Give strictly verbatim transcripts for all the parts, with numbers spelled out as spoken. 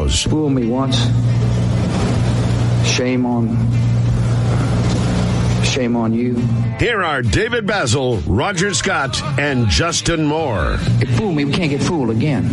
Fool me once. Shame on, shame on you. Here are David Basil, Roger Scott, and Justin Moore. If fool me, we can't get fooled again.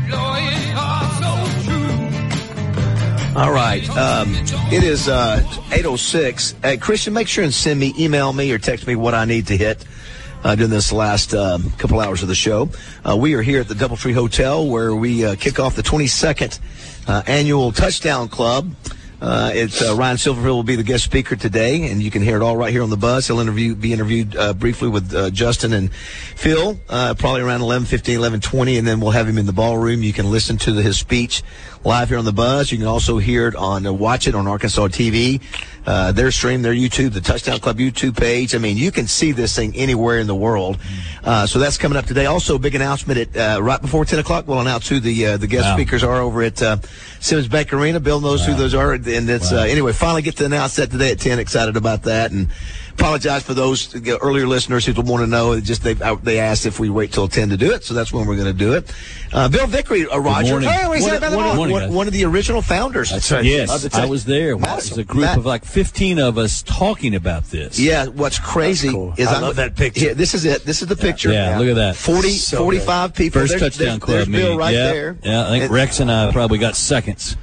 All right. Um, it is uh, eight oh six. Hey, Christian, make sure and send me, email me, or text me what I need to hit uh, during this last um, couple hours of the show. Uh, we are here at the Doubletree Hotel where we uh, kick off the twenty-second uh, annual Touchdown Club. Uh, it's uh, Ryan Silverfield will be the guest speaker today, and you can hear it all right here on the buzz. He'll interview, be interviewed uh, briefly with uh, Justin and Phil, uh, probably around eleven fifteen, eleven twenty, and then we'll have him in the ballroom. You can listen to the, his speech live here on the buzz. You can also hear it on, uh, watch it on Arkansas T V, uh, their stream, their YouTube, the Touchdown Club YouTube page. I mean, you can see this thing anywhere in the world. Uh, so that's coming up today. Also, big announcement at uh, right before ten o'clock. We'll announce who the uh, the guest wow. speakers are over at uh, Simmons Bank Arena. Bill knows wow. who those are. And it's, wow. uh, anyway, finally get to announce that today at ten. Excited about that. And apologize for those earlier listeners who want to know. Just they they asked if we wait till ten to do it, so that's when we're going to do it. Uh, Bill Vickery, uh, Roger, hey, what one, one, morning, one, one of the original founders. That's right. Yes, I was there. Awesome. It was a group Matt. of like fifteen of us talking about this. Yeah, what's crazy cool. is I I'm, love that picture. Yeah, this is it. This is the picture. Yeah, yeah. Look at that. forty, so forty-five good. people. First there's, touchdown there's, club there's Bill meeting. right yep. there. Yeah, I think and, Rex and I probably got seconds.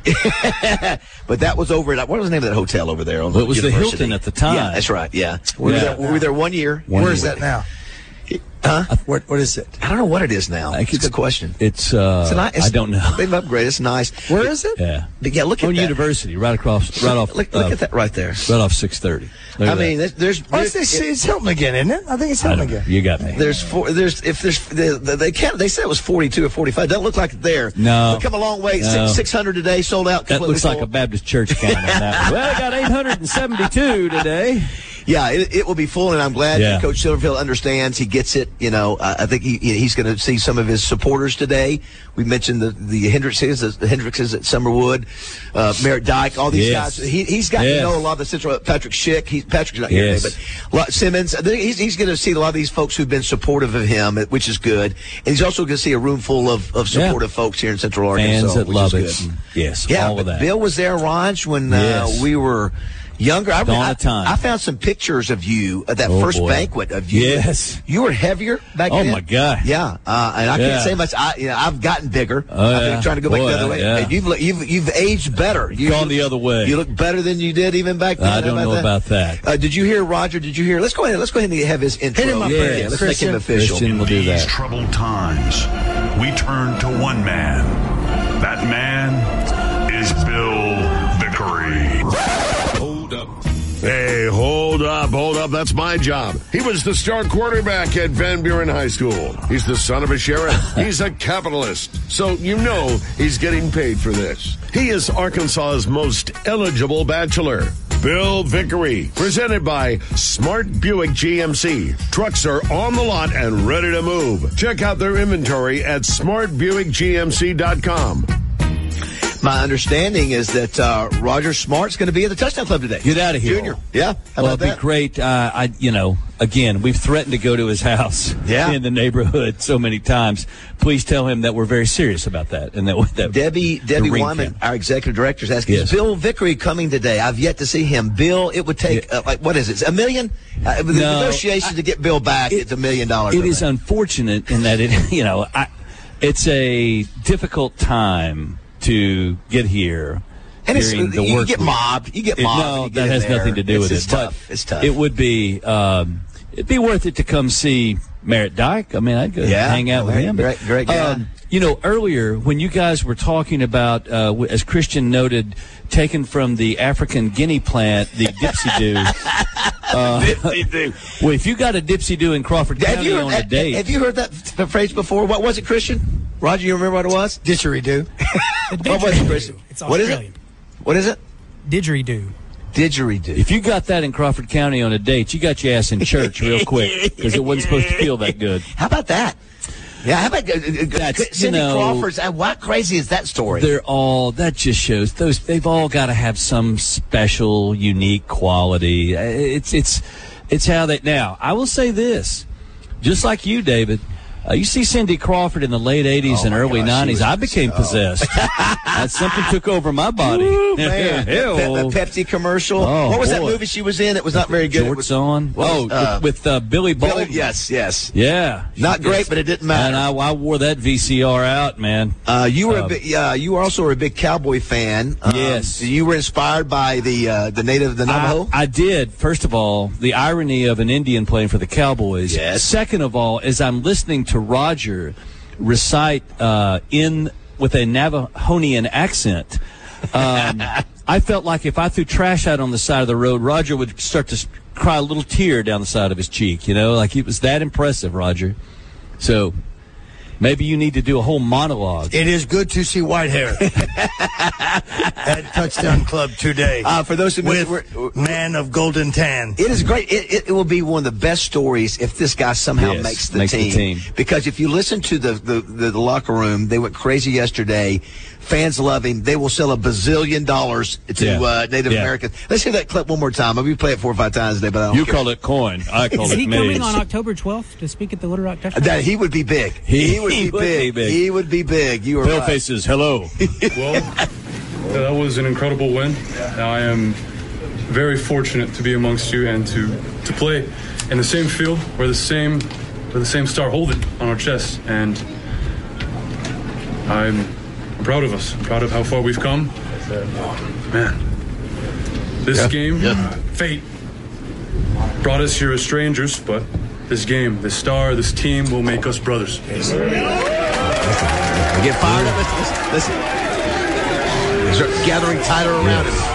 But that was over at, what was the name of that hotel over there? On well, it was University? the Hilton at the time. Yeah, that's right. Yeah, we, yeah. Were, there, we were there one year. One Where year. is that now? Huh? What What is it? I don't know what it is now. I think it's a good question. It's, uh, it's, a nice, it's I don't know. They've upgraded. It's nice. Where is it? Yeah. But yeah, look at on that. University, right across, right off. Look, look uh, at that right there. Right off six thirty. I mean, there's, there's, oh, it's, it's, it's Hilton again, isn't it? I think it's Hilton again. You got me. There's four. There's if there's they, they can't. They said it was forty-two or forty-five. Doesn't look like it there. No, we've come a long way. No. Six hundred today, sold out. That looks full. like a Baptist church count on that. Well, I got eight hundred seventy-two today. Yeah, it, it will be full, and I'm glad yeah. that Coach Silverfield understands. He gets it. You know, uh, I think he, he's going to see some of his supporters today. We mentioned the the Hendrickses, the Hendrickses at Summerwood, uh, Merritt Dyke, all these yes. guys. He, he's got yes. to know a lot of the Central. Patrick Schick, he, Patrick's not here yes. today, but a lot, Simmons. He's, he's going to see a lot of these folks who've been supportive of him, which is good. And he's also going to see a room full of, of supportive yeah. folks here in Central Arkansas, fans that which love is it. good. Yes, yeah, all of that. Bill was there, Raj, when yes. uh, we were younger. I, Dawn I, of time. I found some pictures of you at that oh, first boy. banquet of you. Yes. You were heavier back oh then. Oh, my God. Yeah. Uh, and I yeah. can't say much. I, you know, I've gotten bigger. Oh, I've been yeah. trying to go Boy, back the other way. yeah. And you've, you've, you've aged better. You gone look, the other way. You look better than you did even back then. I don't about know that? about that. Uh, did you hear, Roger, did you hear? Let's go ahead, let's go ahead and have his intro. Hit him up, yeah, yeah, let's Christian. make him official. Christian will do In these that. troubled times, we turn to one man. That man is Bill Vickery. Hold up. Hey, hold up, hold up. That's my job. He was the star quarterback at Van Buren High School. He's the son of a sheriff. He's a capitalist. So you know he's getting paid for this. He is Arkansas's most eligible bachelor. Bill Vickery, presented by Smart Buick G M C. Trucks are on the lot and ready to move. Check out their inventory at smart buick g m c dot com. My understanding is that uh, Roger Smart's going to be at the Touchdown Club today. Get out of here, Junior. Yeah, how well, about it'd that? be great. Uh, I, you know, again, we've threatened to go to his house yeah. in the neighborhood so many times. Please tell him that we're very serious about that. And that, that Debbie Debbie Wyman, camp. our executive director, is asking, yes. is Bill Vickery coming today? I've yet to see him. Bill, it would take, yeah. uh, like, what is it, a million? Uh, the no, negotiations I, to get Bill back, it, it's a million dollars. It is that. unfortunate in that it, you know, I, it's a difficult time to get here. And it's, during the you work get week. mobbed. You get It, mobbed. no, you get that in has there. nothing to do it's, with it's it. Tough. But it's tough. It would be, um, it'd be worth it to come see Merritt Dyke. I mean, I'd go yeah, hang out with great, him. Great, great guy. Um, you know, earlier when you guys were talking about, uh, as Christian noted, taken from the African guinea plant, the dipsy-do. uh, Dipsy-do. Well, if you got a dipsy-do in Crawford have County you heard, on a date. Have you heard that f- phrase before? What was it, Christian? Roger, you remember what it was? Didgeridoo. What was it, Christian? It's What is it? Australian. What is it? Didgeridoo. Didgeridoo. If you got that in Crawford County on a date, you got your ass in church real quick because it wasn't supposed to feel that good. How about that? Yeah, how about uh, uh, That's, Cindy you know, Crawford's? Uh, what crazy is that story? They're all, that just shows, those, they've all got to have some special, unique quality. It's, it's, it's how they, now, I will say this, just like you, David, Uh, you see Cindy Crawford in the late eighties Oh, and my early gosh, she nineties. was- I became oh. possessed. uh, something took over my body. Ooh, man. Hell. Pe- the Pepsi commercial. Oh, what was that boy. movie she was in? It was not very good. It Jorts was, on. what Oh, was, uh, with, with uh, Billy Baldwin. Billy- yes, yes. Yeah. Not great, Yes. but it didn't matter. And I, I wore that V C R out, man. Uh, you were Um, a big, yeah, you were also a big cowboy fan. Um, Yes. You were inspired by the uh, the native, the Navajo. I, I did. First of all, the irony of an Indian playing for the Cowboys. Yes. Second of all, as I'm listening to Roger recite uh, in with a Navajonian accent, um, I felt like if I threw trash out on the side of the road, Roger would start to s- cry a little tear down the side of his cheek. You know, like it was that impressive, Roger. So maybe you need to do a whole monologue. It is good to see white hair at Touchdown Club today. Uh, for those who missed, with we're- man of golden tan. It is great. It, it, it will be one of the best stories if this guy somehow Yes, makes, the, makes the team. team. Because if you listen to the, the, the, the locker room, they went crazy yesterday. Fans love him. They will sell a bazillion dollars to Yeah. uh, Native Yeah. Americans. Let's hear that clip one more time. We play it four or five times today, but I don't You care. call it coin. I call Is it he maize. coming on October twelfth to speak at the Little Rock Touchdown? That he would be big. He- would, he be, would big. be big. He would be big. You are Bill right. faces, hello. Well, that was an incredible win. I am very fortunate to be amongst you and to, to play in the same field where the same where the same star hold it on our chest. And I'm, I'm proud of us. I'm proud of how far we've come. Man, this Yeah. game, Yeah. fate brought us here as strangers, but this game, this star, this team will make us brothers. Get fired up. Listen. listen. They start gathering tighter around him.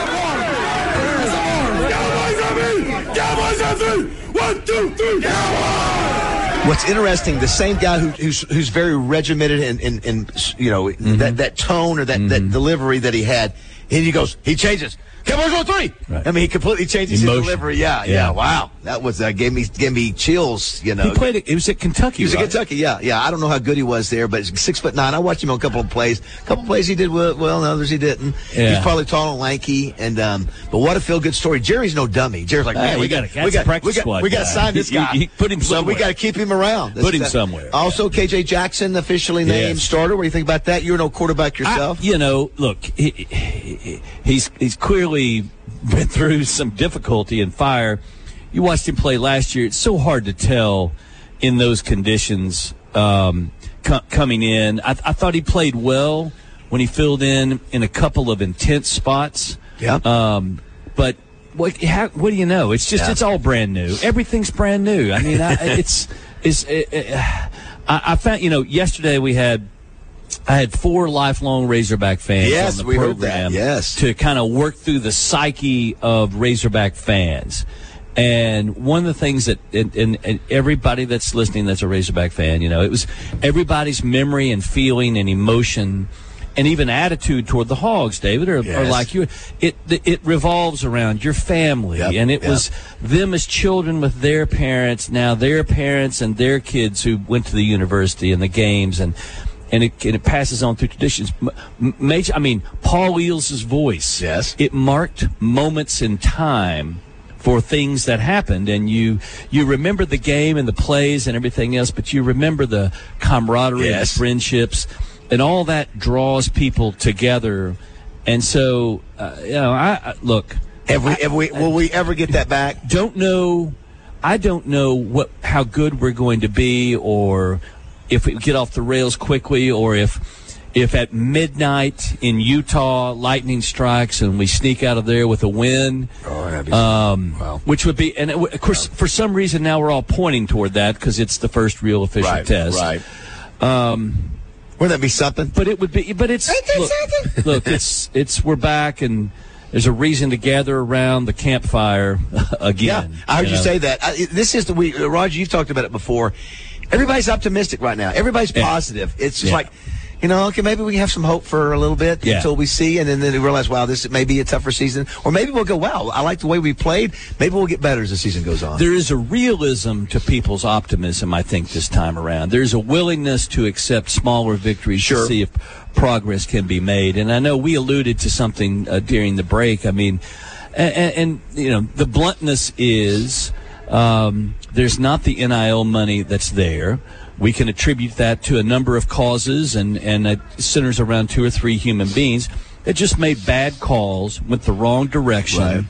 What's interesting, the same guy who, who's who's very regimented and, and, and you know Mm-hmm. that, that tone or that, that delivery that he had, and he goes, he changes. Cowboys on three. Right. I mean, he completely changes Emotion. his delivery. Yeah, yeah, Yeah. Wow, that was uh, gave me gave me chills. You know, He played it. It was at Kentucky. he was right? at Kentucky, yeah, yeah. I don't know how good he was there, but he's six foot nine. I watched him on a couple of plays. A couple of plays he did well, well and others he didn't. Yeah. He's probably tall and lanky, and um, but what a feel good story. Jerry's no dummy. Jerry's like, Hey, man, we we got gotta- we that's a got practice we got squad we got to guy. sign this You- guy. you put him So we somewhere. got to keep him around. That's- Put him that- somewhere. Also, K J Jackson officially named Yes. starter. What do you think about that? You're no quarterback yourself. I, you know, look, he, he, he's he's clearly been through some difficulty and fire. You watched him play last year. It's so hard to tell in those conditions um, co- coming in. I, I thought he played well when he filled in in a couple of intense spots. Yeah. Um, but what how, what do you know? It's just Yeah. it's all brand new. Everything's brand new. I mean, I, it's it's. It, it, I, I found you know yesterday we had. I had four lifelong Razorback fans Yes, on the we heard program that, yes. to kind of work through the psyche of Razorback fans. And one of the things that, and, and, and everybody that's listening that's a Razorback fan, you know, it was everybody's memory and feeling and emotion and even attitude toward the Hogs, David, are, are Yes. like you. It it revolves around your family, Yep, and it yep. was them as children with their parents, now their parents and their kids who went to the university and the games, and and it, and it passes on through traditions. M- m- Major, I mean, Paul Eels' voice. Yes. It marked moments in time for things that happened, and you you remember the game and the plays and everything else, but you remember the camaraderie and Yes. the friendships, and all that draws people together. And so, uh, you know, I, I look. Have we, have we, will we ever get that back? Don't know. I don't know what how good we're going to be, or if we get off the rails quickly, or if if at midnight in Utah lightning strikes and we sneak out of there with a win. Oh, that'd be Um, wow. Which would be, and it, of course, for some reason now we're all pointing toward that because it's the first real official Right, test. right. Um, Wouldn't that be something? but it would be, but it's look, look, it's it's we're back and there's a reason to gather around the campfire again. Yeah, I heard you, know? say that. I, this is the we, uh, Roger. You've talked about it before. Everybody's optimistic right now. Everybody's Yeah. positive. It's just Yeah. like, you know, okay, maybe we can have some hope for a little bit Yeah. until we see, and then, then we realize, wow, this may be a tougher season, or maybe we'll go, wow, I like the way we played. Maybe we'll get better as the season goes on. There is a realism to people's optimism, I think, this time around. There's a willingness to accept smaller victories Sure. to see if progress can be made. And I know we alluded to something uh, during the break. I mean, and, and, and you know, the bluntness is um, there's not the N I L money that's there. we can attribute that to a number of causes, and, and it centers around two or three human beings that just made bad calls, went the wrong direction, right.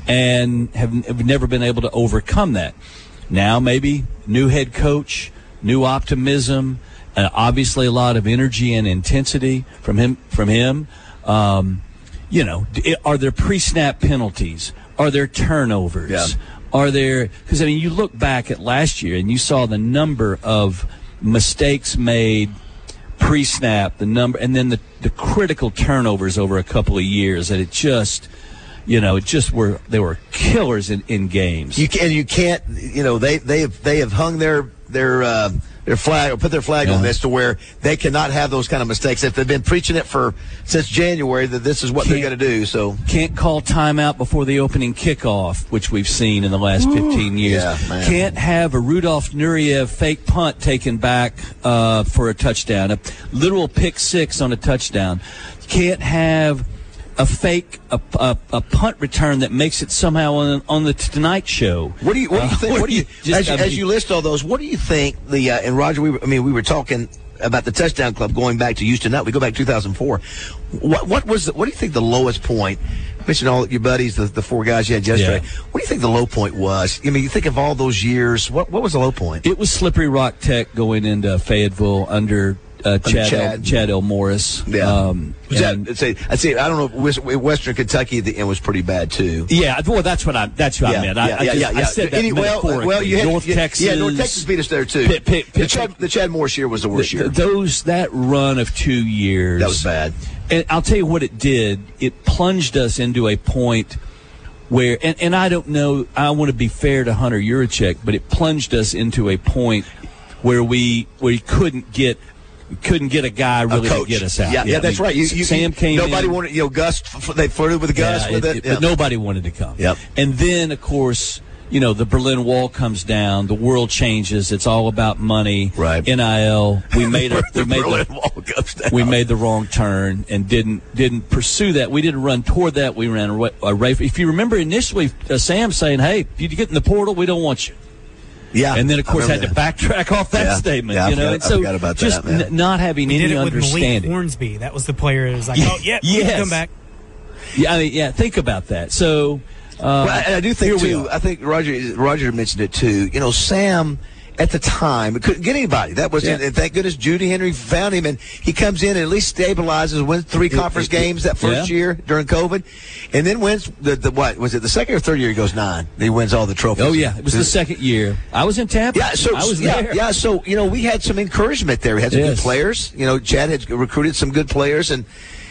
and have, have never been able to overcome that. Now maybe new head coach, new optimism, uh, obviously a lot of energy and intensity from him. From him, um, you know, are there pre-snap penalties? Are there turnovers? Yeah. Are there? Because I mean, you look back at last year and you saw the number of mistakes made pre-snap, the number, and then the, the critical turnovers over a couple of years, and it just, you know, it just were they were killers in, in games. You can you can't you know they they have they have hung their their uh, their flag or put their flag Yeah. on this to where they cannot have those kind of mistakes. If they've been preaching it for since January that this is what Can't- they're going to do, so Can't call timeout before the opening kickoff, which we've seen in the last fifteen years. Yeah, man. Can't have a Rudolph Nureyev fake punt taken back uh, for a touchdown, a literal pick six on a touchdown. Can't have a fake a, a, a punt return that makes it somehow on, on the Tonight Show. What do you what do you Uh, think? What do you just- as, you I mean- as you list all those? What do you think the uh, and Roger? We were, I mean we were talking about the touchdown club going back to Houston. Now we go back to two thousand four. What what was the, what do you think the lowest point? You mentioned all your buddies, the, the four guys you had yesterday. Yeah. What do you think the low point was? I mean, you think of all those years. What what was the low point? It was Slippery Rock Tech going into Fayetteville under uh, Chad, Chad. El, Chad El Morris. Yeah. Um, Was that, and- I'd say, I'd say, I don't know, West- Western Kentucky at the end was pretty bad, too. Yeah, well, that's what I that's what I meant. I, I, just, I said that Any- well, metaphorically. well, you had, North yeah, Texas. Yeah, North Texas beat us there, too. Pitt- Pitt- the, Pitt- Chad, the Chad Morris year was the worst th- year. Those that run of two years. That was bad. And I'll tell you what it did. It plunged us into a point where, and, and I don't know, I want to be fair to Hunter Yurachek, but it plunged us into a point where we we couldn't get couldn't get a guy really to get us out. Yeah, yeah, I that's mean, right. You, you, Sam came Nobody in. wanted, you know, Gus, f- they flirted with Gus Yeah, with it. it- yeah. But nobody wanted to come. Yep. And then, of course, you know, the Berlin Wall comes down. The world changes. It's all about money. Right. N I L. We made a, The we made Berlin the, Wall comes down. we made the wrong turn and didn't didn't pursue that. We didn't run toward that. We ran a, a race. If you remember initially, uh, Sam saying, "Hey, if you get in the portal, we don't want you." Yeah. And then, of I course, had remember to backtrack off that Yeah. statement. Yeah, I you know, forgot- and I so forgot about just that, man. n- not having We any did it with Malik understanding. Hornsby. That was the player who was like, oh, yeah, you Yes. can come back. Yeah, I mean, yeah. Think about that. So, uh, Well, and I do think here we too. are. I think Roger Roger mentioned it too. You know, Sam at the time couldn't get anybody. That was, Yeah. and thank goodness Judy Henry found him, and he comes in and at least stabilizes, wins three conference it- it- games that first yeah. year during COVID, and then wins the, the what was it the second or third year he goes nine. He wins all the trophies. Oh yeah, it was the second year. I was in Tampa. Yeah, so I was yeah, there. yeah. So you know, we had some encouragement there. We had some Yes. good players. You know, Chad had recruited some good players, and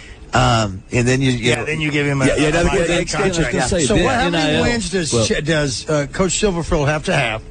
um, and then you, you Yeah, know, then you give him a, yeah, yeah, another a good lifetime extension. contract. I was gonna say, So the what, how many N I L wins does well- Ch- does uh, Coach Silverfield have to have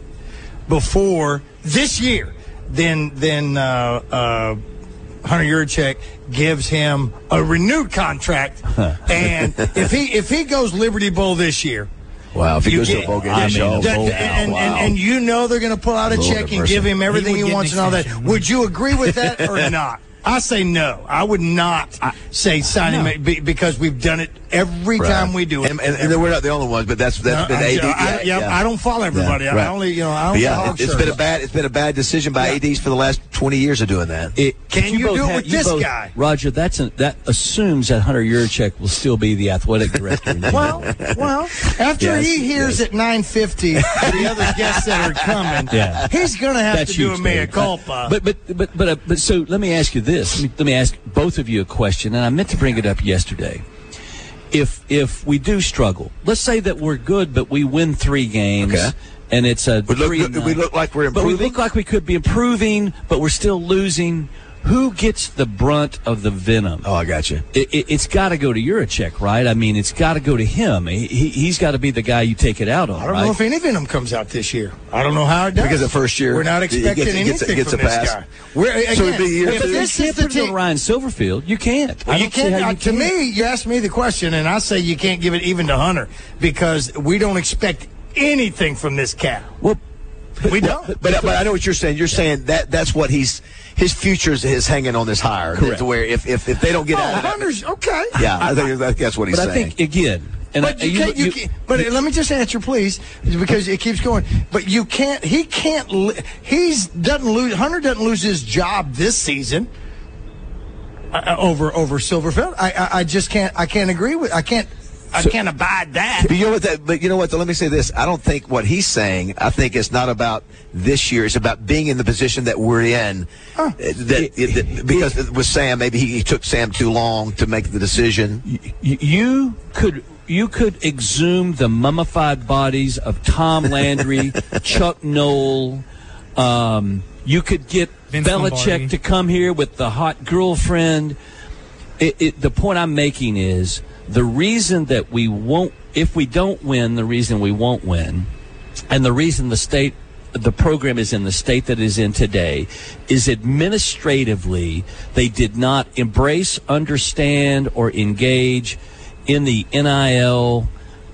before this year? Then then uh, uh, Hunter Yurachek gives him a renewed contract, and if he if he goes Liberty Bowl this year. Wow, if he You goes to get- a bowl game, I this mean, year, a That- bowl and, now, and, wow. and, and you know they're going to pull out a Lord check have and mercy. give him everything He he, would get wants an and all that. extension. Would you agree with that or not? I say no. I would not say sign No. him be- because we've done it every Right. time we do it. And, and, and we're not the only ones, but that's that's No, been I, A D. I, yeah, I don't follow everybody. Yeah, right. I only, you know, I don't yeah, hog it, it's shirt. been a bad it's been a bad decision by Yeah. A Ds for the last twenty years of doing that. It, Can but you both do it have- with you this both- guy? Roger? That's a, that assumes that Hunter Yurachek will still be the athletic director. Well, well, after Yes, he hears yes. at nine fifty the other guests that are coming, Yeah. he's going to have That's to do huge, a mea Dave. culpa. But but but but uh, but so let me ask you this. Let me, let me ask both of you a question, and I meant to bring it up yesterday. If if we do struggle, let's say that we're good, but we win three games, Okay. and it's a We look three good- and we nine. look like we're But we improving? look like we could be improving, but we're still losing. Who gets the brunt of the venom? Oh, I got you. It, it, it's got to go to Yurachek, right? I mean, it's got to go to him. He, he, he's got to be the guy you take it out on, I don't right? know if any venom comes out this year. I don't know how it does. Because the first year, we're not he expecting gets- he gets- anything he gets from a this pass. guy. We're, again, So it'd be year if two. this you is can't the put it on team, Ryan Silverfield. You can't. Well, I you don't see can't. how Uh, you to can. me, you asked me the question, and I say you can't give it even to Hunter because we don't expect anything from this cat. Well, We don't. But but I know what you're saying. You're saying that that's what he's his future is hanging on this hire. Correct. To where if, if, if they don't get Oh, out of it. Hunter's okay. Yeah, I think that's what he's But saying. I think, again, and But I, you can't. You, you- can't, but let me just answer, please, because it keeps going. But you can't. He can't. li- He's doesn't lose. Hunter doesn't lose his job this season uh, over over Silverfield. I, I I just can't. I can't agree with. I can't. I can't abide that. But you know what? That, but you know what? Though, let me say this. I don't think what he's saying. I think it's not about this year. It's about being in the position that we're in. Huh. Uh, That, it, that because with Sam, maybe he, he took Sam too long to make the decision. you, you could you could exhume the mummified bodies of Tom Landry, Chuck Noll. Um, you could get Vince Belichick Lombardi. to come here with the hot girlfriend. It, it, the point I'm making is the reason that we won't, if we don't win, the reason we won't win, and the reason the state, the program is in the state that it is in today, is administratively they did not embrace, understand, or engage in the N I L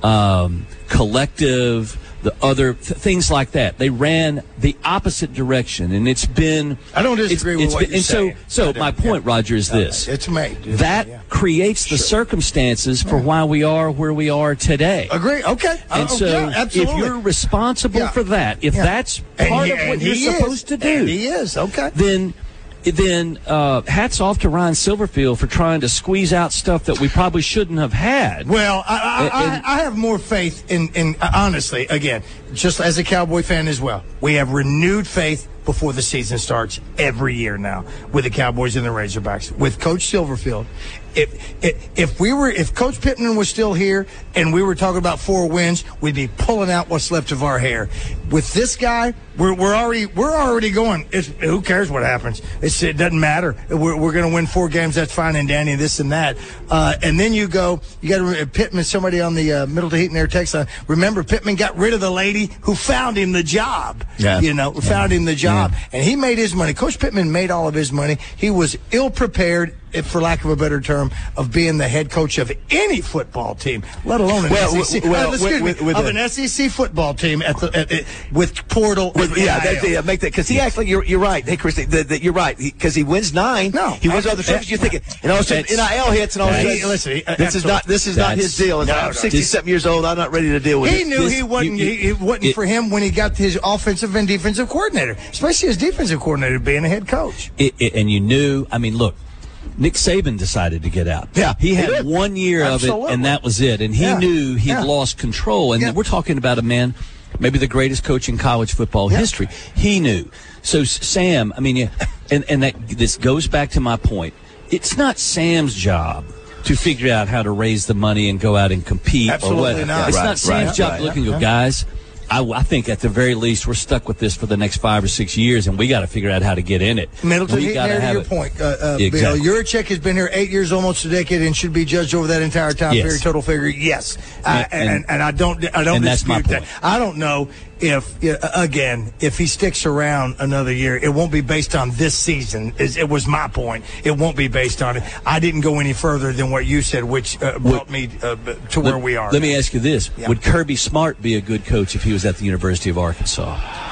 um, collective, the other th- things like that. They ran the opposite direction, and it's been. I don't disagree it's, with it's what been, you're and saying. so, so I don't, my point, yeah. Roger, is Uh, this: it's made. It's that made, yeah. creates the circumstances for why we are where we are today. Agree. Okay. And Uh, so, yeah, if absolutely. you're responsible Yeah. for that, if Yeah. that's And part he- of what and you're he is. supposed to do, And he is. Okay. then then uh, hats off to Ryan Silverfield for trying to squeeze out stuff that we probably shouldn't have had. Well, I, I, And- I, I have more faith in, in, honestly, again, just as a Cowboy fan as well, we have renewed faith before the season starts every year now with the Cowboys and the Razorbacks. With Coach Silverfield, if, if, if we were, if Coach Pittman was still here and we were talking about four wins, we'd be pulling out what's left of our hair. With this guy, we're, we're already, we're already going, it's, who cares what happens? It's, it doesn't matter. We're, we're going to win four games. That's fine. And Danny, this and that. Uh, and then you go, you got to, Pittman, somebody on the uh, Middle to Heat and Air text line. Remember, Pittman got rid of the lady who found him the job. Yeah. You know, found him the job. And he made his money. Coach Pittman made all of his money. He was ill prepared, if for lack of a better term, of being the head coach of any football team, let alone an Well, S E C. well, uh, excuse with- me, with of the- an S E C football team at the at, at, with Portal. With, and yeah, N I L. that, yeah, make that because he actually you're you're right. Hey, Chris, that, that you're right because he, he wins nine. No, he wins I- other trophies. You're thinking, and all of a sudden That's- N I L hits, and all of a He- sudden, listen, he- this is not this is not his That's- deal. It's no, like, I'm no. sixty-seven years old. I'm not ready to deal with He it. knew This- he wasn't. you- you- he, it wasn't it- for him when he got his offensive and defensive coordinator, especially his defensive coordinator being a head coach. It, it, and you knew, I mean, look, Nick Saban decided to get out. Yeah, he he had did. one year of it, Absolutely. and that was it. And he Yeah. knew he'd Yeah. lost control. And Yeah. we're talking about a man, maybe the greatest coach in college football Yeah. history. He knew. So S- Sam, I mean, yeah, and and that this goes back to my point. It's not Sam's job to figure out how to raise the money and go out and compete Absolutely or what. not. It's Right, not Sam's right, job right. to look and go, Yeah. guys. I, I think at the very least we're stuck with this for the next five or six years, and we got to figure out how to get in it. Middleton, We Heat, gotta to have your it. point, uh, uh, Exactly. Bill, Yurachek has been here eight years, almost a decade, and should be judged over that entire time Yes. period. Total figure, yes. I, And- and- and, and I don't, I don't and that's my dispute that. point. I don't know if, uh, again, if he sticks around another year, it won't be based on this season. Is it was my point. It won't be based on it. I didn't go any further than what you said, which uh, brought me uh, to where Let- we are. Let me ask you this: Yeah. would Kirby Smart be a good coach if he was at the University of Arkansas?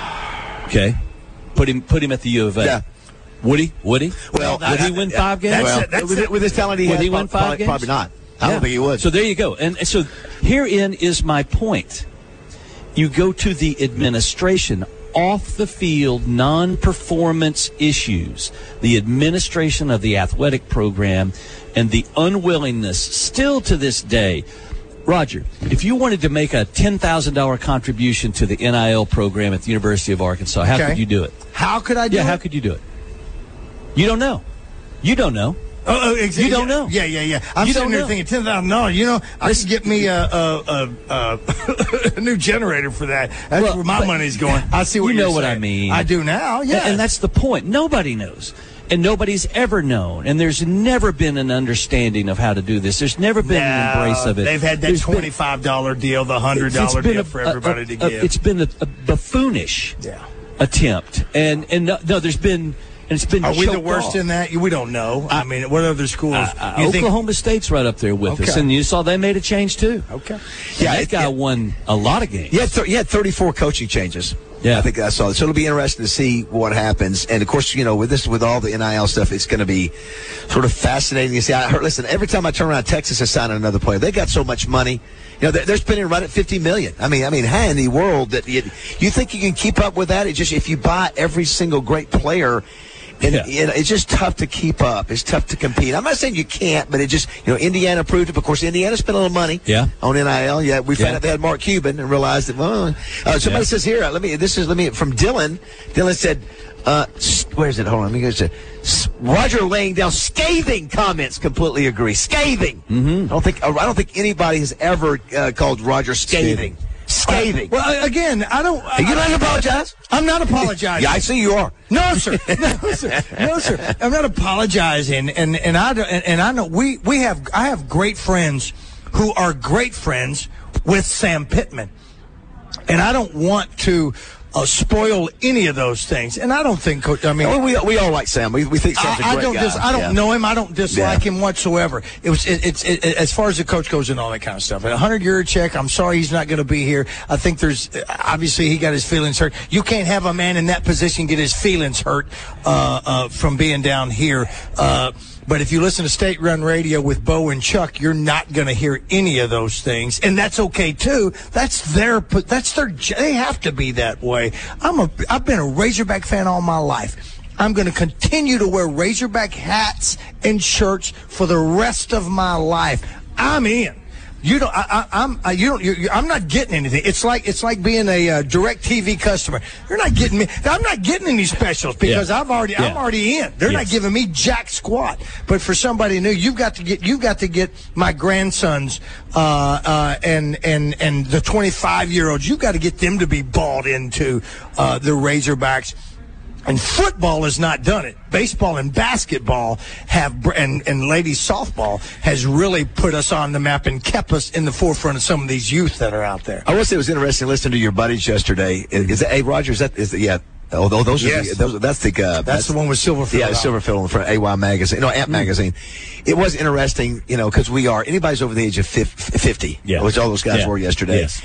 Okay, put him put him at the U of A. Yeah. Would he? Would he? Well, would he win five games? that's Well, it, that's with, it. with his talent, he Would has, he win prob- five probably, games? probably not. I Yeah. don't think he would. So there you go. And, and so herein is my point. You go to the administration, off the field non-performance issues, the administration of the athletic program, and the unwillingness still to this day. Roger, if you wanted to make a ten thousand dollars contribution to the N I L program at the University of Arkansas, how Okay. could you do it? How could I do Yeah, it? how could you do it? You don't know. You don't know. Oh, oh, exactly. You don't know. Yeah, yeah, yeah. I'm You sitting don't there know. thinking ten thousand dollars. You know, I should get me a a, a, a, a new generator for that. That's Well, where my but- money's going. I see what You you're know what I saying. mean. I do now. Yeah, And, and that's the point. Nobody knows. And nobody's ever known. And there's never been an understanding of how to do this. There's never been an No, embrace of it. They've had that There's been- twenty-five dollars deal, the one hundred it's- it's dollars been deal a- for a- everybody a- to a- give. It's been a, a buffoonish Yeah. attempt. And and no, no, there's been and it's been Are we the choked worst off. in that? We don't know. I mean, what other schools? Uh, you think? Oklahoma State's right up there with us, Okay. and you saw they made a change too. Okay. Yeah, that it- guy it- won a lot of games. He had, th- he had thirty-four coaching changes. Yeah. I think I saw it. So it'll be interesting to see what happens. And of course, you know, with this, with all the N I L stuff, it's going to be sort of fascinating to see. I heard, listen, every time I turn around, Texas is signing another player. They got so much money. You know, they're, they're spending right at fifty million dollars. I mean, I mean, how in the world that you, you think you can keep up with that? It just, if you buy every single great player, and yeah. you know, it's just tough to keep up. It's tough to compete. I'm not saying you can't, but it just, you know, Indiana proved it. Of course, Indiana spent a little money yeah. on N I L. Yeah, we found yeah. out they had Mark Cuban and realized that, well, uh, somebody yeah. says here, uh, let me, this is, let me, from Dylan. Dylan said, uh, where is it? Hold on, let me go to Roger laying down scathing comments. Completely agree. Scathing. Mm-hmm. I don't think, I don't think anybody has ever uh, called Roger scathing. Scathing. Uh, well, again, I don't. Are you not apologize? I'm not apologizing. Yeah, I see you are. No, sir. No, sir. No, sir. I'm not apologizing. And and I and, and I know we we have I have great friends who are great friends with Sam Pittman, and I don't want to uh, spoil any of those things. And I don't think, Coach, I mean, well, we we all like Sam. We we think Sam's a I, great I don't guy. dis, I don't yeah. know him. I don't dislike Yeah. him whatsoever. It was it, it's it, as far as the coach goes and all that kind of stuff. And a hundred yard check. I'm sorry he's not going to be here. I think there's obviously he got his feelings hurt. You can't have a man in that position get his feelings hurt uh, uh, from being down here. Uh, But if you listen to State Run Radio with Bo and Chuck, you're not going to hear any of those things, and that's okay too. That's their, that's their. They have to be that way. I'm a. I've been a Razorback fan all my life. I'm going to continue to wear Razorback hats and shirts for the rest of my life. I'm in. You don't. I, I, I'm. I, you don't. You're, you're, I'm not getting anything. It's like it's like being a uh, Direct T V customer. You're not getting me. I'm not getting any specials because yeah. I've already. Yeah. I'm already in. They're yes. not giving me jack squat. But for somebody new, you've got to get. You've got to get my grandsons uh, uh, and and and the twenty-five year olds. You've got to get them to be bought into uh, the Razorbacks. And football has not done it. Baseball and basketball have, and, and ladies softball has really put us on the map and kept us in the forefront of some of these youth that are out there. I will say it was interesting listening to your buddies yesterday. Is, is that, hey, Roger, is that, is that, yeah. Although those yes. are the, those, that's the uh, that's, that's the one with Silverfield. Yeah, Silverfield on the front. A Y magazine, no, Amp mm. magazine. It was interesting, you know, because we are anybody's over the age of fifty, yeah. which all those guys yeah. were yesterday. Yes.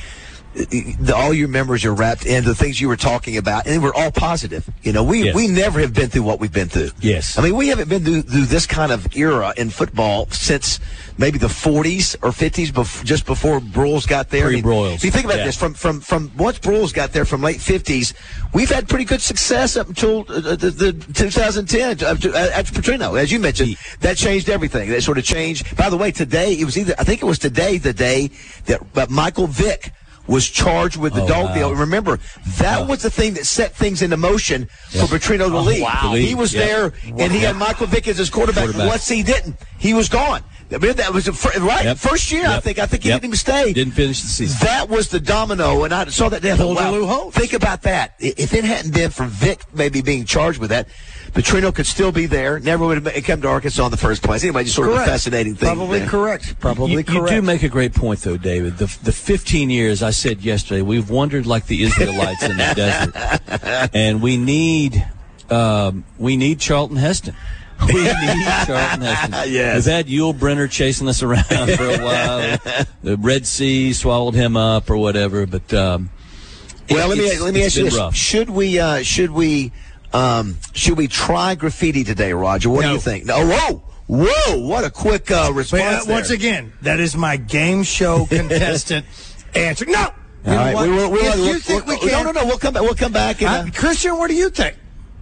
The, all your members are wrapped in the things you were talking about, and we're all positive. You know, we yes. we never have been through what we've been through. Yes, I mean we haven't been through, through this kind of era in football since maybe the forties or fifties, bef- just before Broyles got there. Pre-Broyles. I mean, if you think about yeah. this, from from from once Broyles got there, from late fifties, we've had pretty good success up until uh, the, the twenty ten up to, uh, after Petrino, as you mentioned. That changed everything. That sort of changed. By the way, today it was either I think it was today the day that uh, Michael Vick was charged with the oh, dog wow. deal. Remember, that oh. was the thing that set things into motion yeah. for Petrino to oh, leave. Wow. He was yep. there, wow. and he had Michael Vick as his quarterback. quarterback. Once he didn't, he was gone. I mean, that was the fir- right yep. first year. Yep. I think. I think he yep. didn't even stay. Didn't finish the season. That was the domino, and I saw that. Day. I thought, wow, Lou Holtz. think about that. If it hadn't been for Vick maybe being charged with that, Petrino could still be there. Never would have come to Arkansas in the first place. Anyway, just sort correct. of a fascinating thing. Probably there. correct. Probably you, correct. You do make a great point, though, David. The the fifteen years I said yesterday, we've wandered like the Israelites in the desert, and we need um, we need Charlton Heston. We need Charlton Heston. Yes. We've had Yul Brynner chasing us around for a while. The Red Sea swallowed him up or whatever. But um, well, let me let me ask you this: rough. Should we uh, should we um, should we try graffiti today, Roger? What No. do you think? No. Whoa, whoa! What a quick uh, response! But, uh, once there. again, that is my game show contestant answer. No. All You know right, what? we will. We'll, If we'll, you think we'll, we can, no, no, no. We'll come back. We'll come back. And, uh, I, Christian, what do you think?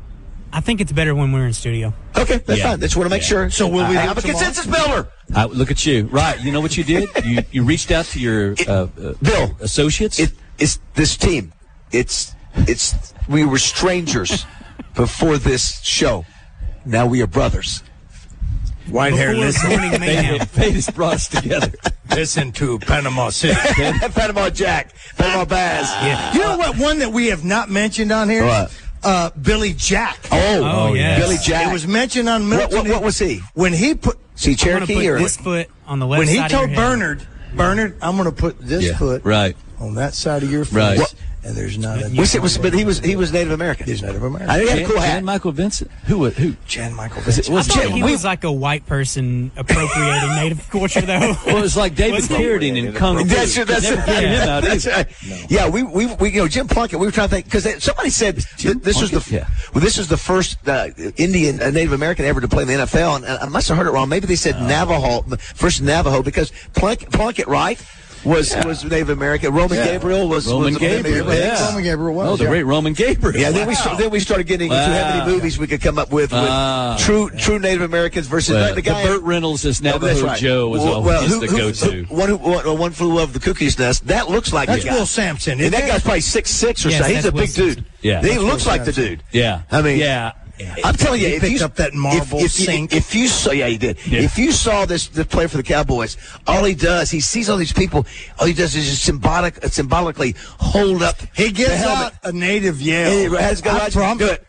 I think it's better when we're in studio. okay, that's Yeah. fine. Just want to make Yeah. sure. So will we I do have a tomorrow? consensus builder? I, look at you. Right. You know what you did? You you reached out to your It- uh, uh, Bill, associates. It, it's this team. It's it's we were strangers before this show. Now we are brothers. White hair, Before listen, morning mayhem. Fate has brought us together. listen to Panama City. Panama Jack, Panama Baz. Yeah. You know what? One that we have not mentioned on here? What? Uh, Billy Jack. Oh, Oh, yes. Billy Jack. It was mentioned on what, Milton. what, what was he? When he put See I'm gonna Cherokee put or this foot on the left when he side told of your head. Bernard, Bernard, I'm going to put this Yeah, foot right. on that side of your face, Right. and And there's not a. Was it, was, but he was he was Native American. He's Native American. I think he had a Jan, cool hat. Jan Michael Vincent? Who? wa- Who? Jan Michael Was it- Vincent. was I thought Jan- he we- was like a white person appropriating native culture, though. Well, it was like David Carradine in Kung Fu. That's it. That's Never it. figured him out That's either. right. Yeah, we, we, we, you know, Jim Plunkett. We were trying to think because somebody said th- this was the, Plunkett? Yeah. well, this was the first uh, Indian, uh, Native American ever to play in the N F L, and I must have heard it wrong. Maybe they said Navajo, first Navajo, because Plunk, Plunkett, right? Was Yeah. was Native American. Roman Yeah. Gabriel was Roman was Gabriel. Native Yeah. Roman Gabriel was. Oh, the yeah. great Roman Gabriel. Yeah, then we Wow. then we started getting into how Wow. many movies we could come up with with Ah. true true Native Americans versus Well, the guy. the Burt Reynolds as Oh, Navajo that's right. Joe was Well, well, always who- the who- go-to. who- One who one, one flew over the cuckoo's nest. That looks like That's the guy. Will Sampson. And isn't that it? guy's probably six six or Yes, so. He's that's a Will big dude. Sampson. Yeah. he That's looks Will like the Sampson. dude. Yeah. I mean, yeah. I'm telling you, He if picked you, up that marble if, if, sink. If, if you saw, yeah, he did. Yeah. If you saw this, the player for the Cowboys, all he does, he sees all these people. All he does is just symbolic, symbolically hold up. He the gives helmet. out a native yell. And he has got I right promise- do it.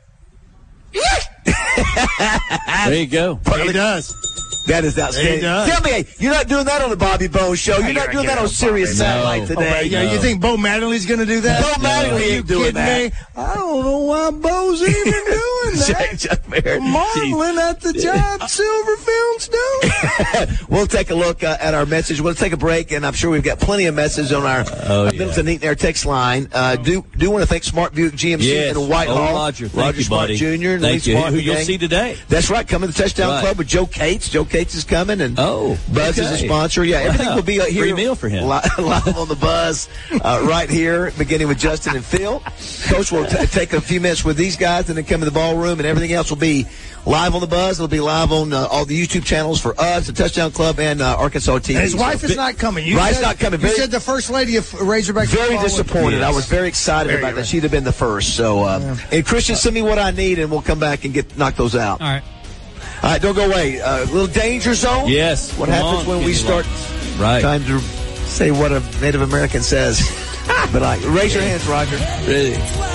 There you go. He does. That is outstanding. He does. Tell me, hey, you're not doing that on the Bobby Bones show. You're not doing that on Sirius No. Satellite Oh, today. yeah, you think Bo Mattingly's going to do that? Bo Mattingly Are you ain't doing kidding that. me? I don't know why Bo's even doing that. Chuck Barrett. Marveling at the job Silverfield's doing. We'll take a look uh, at our message. We'll take a break, and I'm sure we've got plenty of messages on our Oh, uh, yeah. Middleton Eaton Air text line. Uh, do do want to thank Smart Buick G M C Yes. in Whitehall. Oh, Roger. Thank Roger you, Smart buddy. Junior and Thank Lee you. Smart, Who the you'll gang. see today. That's right. Coming to the Touchdown Right. Club with Joe Cates. Joe Cates is coming, and Oh, Buzz is a okay. sponsor. Yeah, everything Wow. will be uh, here. Free meal for him. Li- Live on the Buzz, uh, right here, beginning with Justin and Phil. Coach will t- take a few minutes with these guys, and then come in the ballroom, and everything else will be live on the Buzz. It'll be live on uh, all the YouTube channels for us, the Touchdown Club, and uh, Arkansas T V. And his wife So, is not coming. You Wife's said, not coming. You Very- said the first lady of Razorback very football was- disappointed. Yes. I was very excited Very about that. good. She'd have been the first. So, uh, and Christian, send me what I need, and we'll come back and get knock those out. All right. All right, don't go away. A uh, little danger zone. Yes. What Come happens on, when we Kenny start Loggins. Right. trying to say what a Native American says? But like, raise your hands, Roger. Really.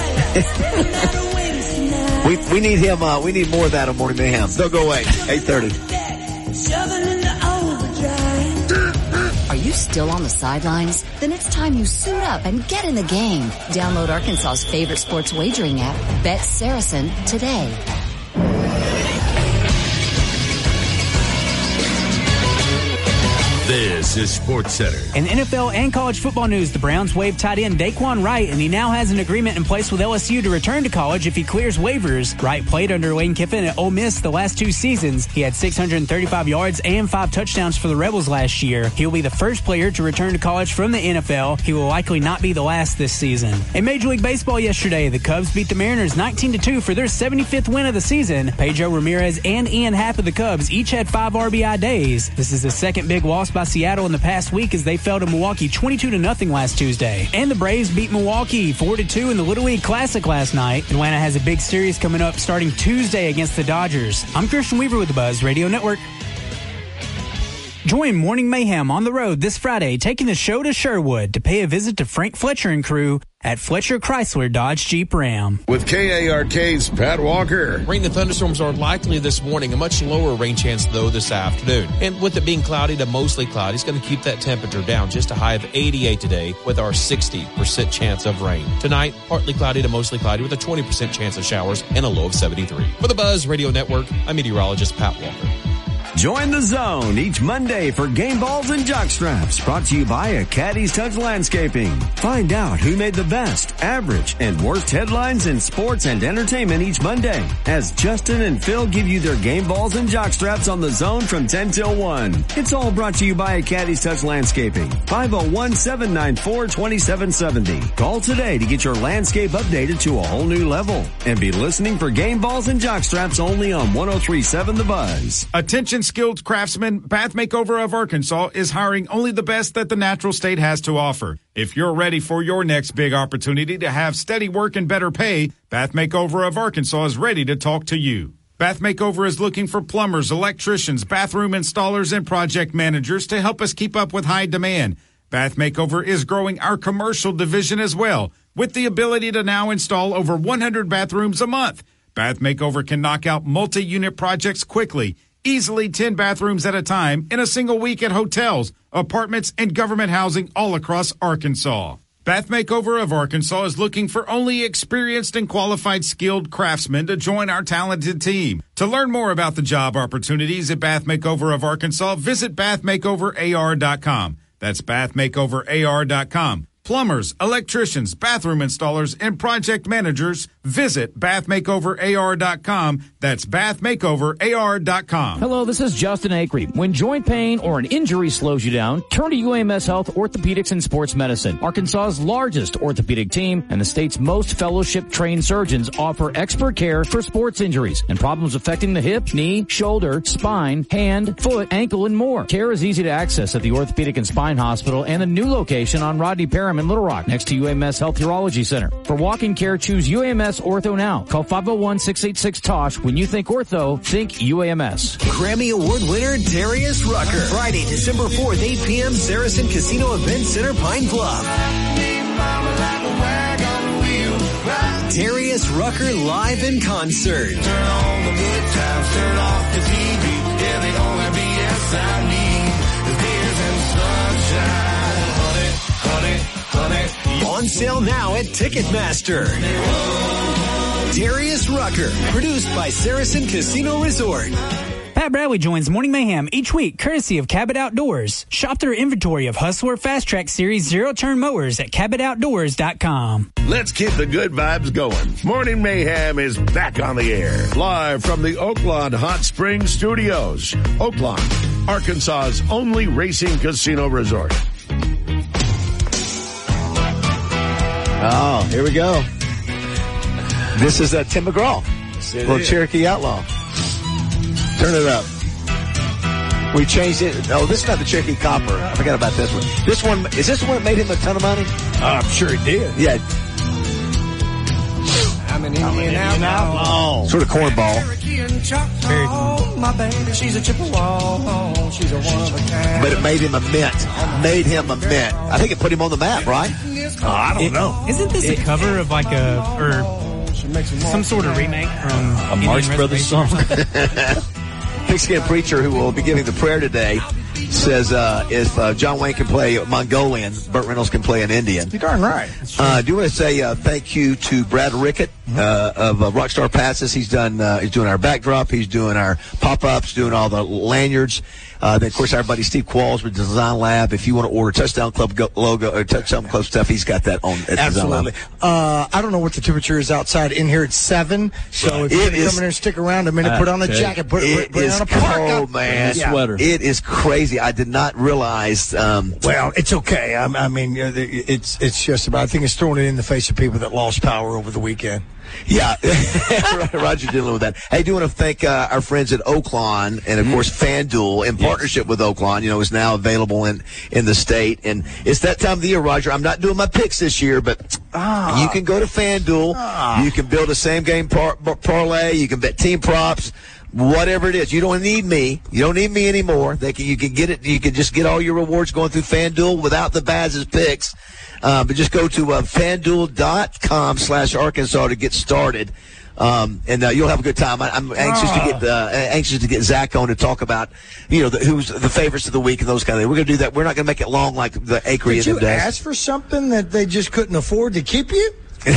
We we need him. Uh, we need more of that on Morning Mayhem. Don't go away. eight thirty. Are you still on the sidelines? Then it's time you suit up and get in the game. Download Arkansas's favorite sports wagering app, Bet Saracen, today. This is Sports Center. In N F L and college football news, the Browns waived tight end Daquan Wright, and he now has an agreement in place with L S U to return to college if he clears waivers. Wright played under Lane Kiffin at Ole Miss the last two seasons. He had six hundred thirty-five yards and five touchdowns for the Rebels last year. He'll be the first player to return to college from the N F L. He will likely not be the last this season. In Major League Baseball yesterday, the Cubs beat the Mariners nineteen to two for their seventy-fifth win of the season. Pedro Ramirez and Ian Happ of the Cubs each had five R B I days. This is the second big loss by Seattle in the past week as they fell to Milwaukee twenty-two to nothing last Tuesday. And the Braves beat Milwaukee four to two in the Little League Classic last night. Atlanta has a big series coming up starting Tuesday against the Dodgers. I'm Christian Weaver with the Buzz Radio Network. Join Morning Mayhem on the road this Friday, taking the show to Sherwood to pay a visit to Frank Fletcher and crew at Fletcher Chrysler Dodge Jeep Ram. With K A R K's Pat Walker. Rain and thunderstorms are likely this morning, a much lower rain chance, though, this afternoon. And with it being cloudy to mostly cloudy, it's going to keep that temperature down just a high of eighty-eight today with our sixty percent chance of rain. Tonight, partly cloudy to mostly cloudy with a twenty percent chance of showers and a low of seventy-three. For the Buzz Radio Network, I'm meteorologist Pat Walker. Join the zone each Monday for Game Balls and Jockstraps, brought to you by a Caddy's Touch Landscaping. Find out who made the best, average, and worst headlines in sports and entertainment each Monday as Justin and Phil give you their Game Balls and Jockstraps on the zone from ten till one. It's all brought to you by a Caddy's Touch Landscaping. five oh one, seven nine four, two seven seven oh. Call today to get your landscape updated to a whole new level. And be listening for Game Balls and Jockstraps only on one oh three point seven The Buzz. Attention skilled craftsmen, Bath Makeover of Arkansas is hiring only the best that the natural state has to offer. If you're ready for your next big opportunity to have steady work and better pay, Bath Makeover of Arkansas is ready to talk to you. Bath Makeover is looking for plumbers, electricians, bathroom installers, and project managers to help us keep up with high demand. Bath Makeover is growing our commercial division as well, with the ability to now install over one hundred bathrooms a month. Bath Makeover can knock out multi-unit projects quickly, easily ten bathrooms at a time in a single week at hotels, apartments, and government housing all across Arkansas. Bath Makeover of Arkansas is looking for only experienced and qualified skilled craftsmen to join our talented team. To learn more about the job opportunities at Bath Makeover of Arkansas, visit bath makeover a r dot com. That's bath makeover a r dot com. Plumbers, electricians, bathroom installers, and project managers, visit bath makeover a r dot com. That's bath makeover a r dot com. Hello, this is Justin Acree. When joint pain or an injury slows you down, turn to U A M S Health Orthopedics and Sports Medicine. Arkansas's largest orthopedic team and the state's most fellowship-trained surgeons offer expert care for sports injuries and problems affecting the hip, knee, shoulder, spine, hand, foot, ankle, and more. Care is easy to access at the Orthopedic and Spine Hospital and the new location on Rodney Parham in Little Rock, next to U A M S Health Urology Center. For walking care, choose U A M S Ortho now. Call five oh one, six eight six, T O S H. When you think ortho, think U A M S. Grammy Award winner Darius Rucker. Friday, December fourth, eight p.m., Saracen Casino Event Center, Pine Bluff. Darius Rucker live in concert. Turn on the good times, turn off the T V. Yeah, the only B S I need is beers and sunshine. Honey, honey, honey. On sale now at Ticketmaster. Darius Rucker, produced by Saracen Casino Resort. Pat Bradley joins Morning Mayhem each week, courtesy of Cabot Outdoors. Shop their inventory of Hustler Fast Track Series zero-turn mowers at cabot outdoors dot com. Let's keep the good vibes going. Morning Mayhem is back on the air, live from the Oaklawn Hot Springs Studios. Oaklawn, Arkansas's only racing casino resort. Oh, here we go. This is uh, Tim McGraw, little Cherokee Outlaw. Turn it up. We changed it. Oh, this is not the Cherokee Copper. I forgot about this one. This one, is this the one that made him a ton of money? Uh, I'm sure it did. Yeah. I'm an Indian outlaw. Sort of cornball. Very cool. My baby, she's a Chippewa. She's a one of a kind. But it made him a mint. Made him a mint. I think it put him on the map, right? Oh, I don't it, know. Isn't this it, a cover of like a, or some sort of remake from a Marx Brothers song? Pigskin Preacher, who will be giving the prayer today, says uh, if uh, John Wayne can play Mongolian, Burt Reynolds can play an Indian. You're darn right. Uh, do want to say uh, thank you to Brad Rickett uh, of uh, Rockstar Passes. He's done. Uh, he's doing our backdrop. He's doing our pop-ups. Doing all the lanyards. Uh, then, of course, our buddy Steve Qualls with Design Lab. If you want to order Touchdown Club go- logo or Touchdown Club stuff, he's got that on at Absolutely. Uh, I don't know what the temperature is outside. In here, it's seven. So Right. if you It want to is- come in here and stick around a minute, Uh, put on a okay. jacket, put, It put is on a parka. cold, man. Yeah. Sweater. It is crazy. I did not realize. Um, Well, it's okay. I, I mean, uh, it's it's just about. I think it's throwing it in the face of people that lost power over the weekend. Yeah, Roger dealing with that. Hey, do want to thank uh, our friends at Oaklawn and, of course, FanDuel in partnership with Oaklawn. You know, is now available in, in the state. And it's that time of the year, Roger. I'm not doing my picks this year, but Ah. you can go to FanDuel. Ah. You can build a same-game par- par- parlay. You can bet team props. Whatever it is, you don't need me. You don't need me anymore. They can, you can get it. You can just get all your rewards going through FanDuel without the Baz's picks. Uh, but just go to uh, FanDuel.com slash Arkansas to get started. Um, and uh, you'll have a good time. I, I'm anxious to get uh, anxious to get Zach on to talk about, you know, the, who's the favorites of the week and those kind of things. We're going to do that. We're not going to make it long like the Acree Did and you them does. ask for something that they just couldn't afford to keep you?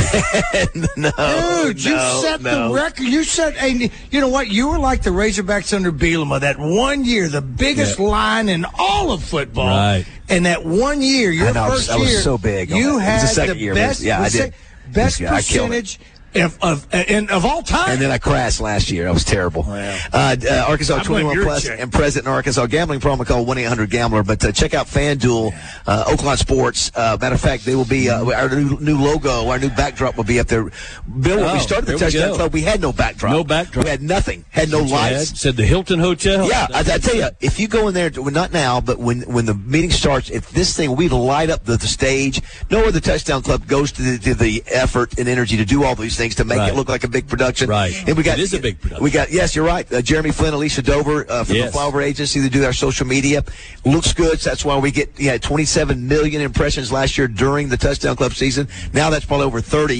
no, Dude, you no, set no. the record. You set a. You know what? You were like the Razorbacks under Bielema. That one year, the biggest Yeah. line in all of football. Right. And that one year, your I know, I was- first I was year, so big on You that. It was had the second the year, but best. yeah, I the did. Best Yeah, I killed it. percentage of of, and of all time. And then I crashed last year. I was terrible. Uh, uh, Arkansas I blame twenty-one your plus check. and present in Arkansas. Gambling problem, call one eight hundred gambler. But uh, check out FanDuel, uh, Oaklawn Sports. Uh, matter of fact, they will be, uh, our new, new logo, our new backdrop will be up there. Bill, when Oh, we started the there we Touchdown go. Club, we had no backdrop. No backdrop. We had nothing. Had no What you had? lights. Said the Hilton Hotel. Yeah, I, I tell you, if you go in there, well, not now, but when when the meeting starts, if this thing, we light up the, the stage. No other Touchdown Club goes to the, to the effort and energy to do all these things to make Right. it look like a big production. Right. And we got It is a big production. We got yes, you're right. Uh, Jeremy Flynn, Alicia Dover uh, from Yes. the Flower Agency. They do our social media. Looks good. So that's why we get yeah twenty-seven million impressions last year during the Touchdown Club season. Now that's probably over thirty.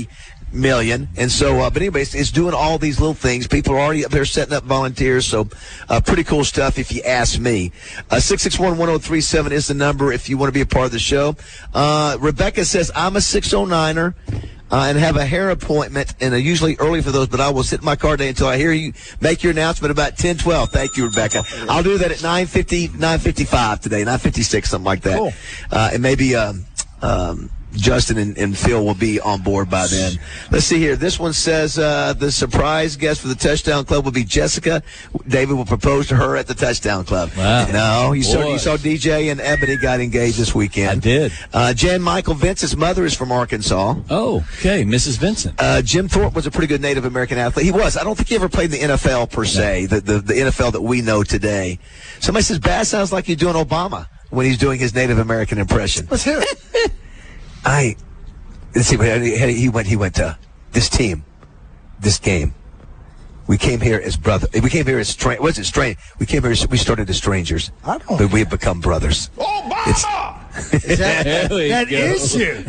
million. And so, uh, but anyways, it's doing all these little things. People are already up there setting up volunteers. So, uh, pretty cool stuff if you ask me. Uh, six six one, one oh three seven is the number if you want to be a part of the show. Uh, Rebecca says, I'm a six oh niner. Uh, and have a hair appointment, and uh, usually early for those, but I will sit in my car today until I hear you make your announcement about ten twelve. Thank you, Rebecca. I'll do that at nine fifty, nine fifty-five today, nine fifty-six, something like that. Cool. Uh, and maybe um, um, Justin and, and Phil will be on board by then. Let's see here. This one says uh, the surprise guest for the Touchdown Club will be Jessica. David will propose to her at the Touchdown Club. Wow. No, you saw, Boy. you saw D J and Ebony got engaged this weekend. I did. Uh, Jan Michael Vince's mother is from Arkansas. Oh, okay. Missus Vincent. Uh, Jim Thorpe was a pretty good Native American athlete. He was. I don't think he ever played in the N F L per se, the, the, the N F L that we know today. Somebody says, Bass sounds like you're doing Obama when he's doing his Native American impression. Let's hear it. I, let's see, he went, he went to this team, this game. We came here as brother. We came here as strange. Wasn't strange. We came here. As, we started as strangers, I don't but we have become brothers. It's, Is that, There that we go. is you.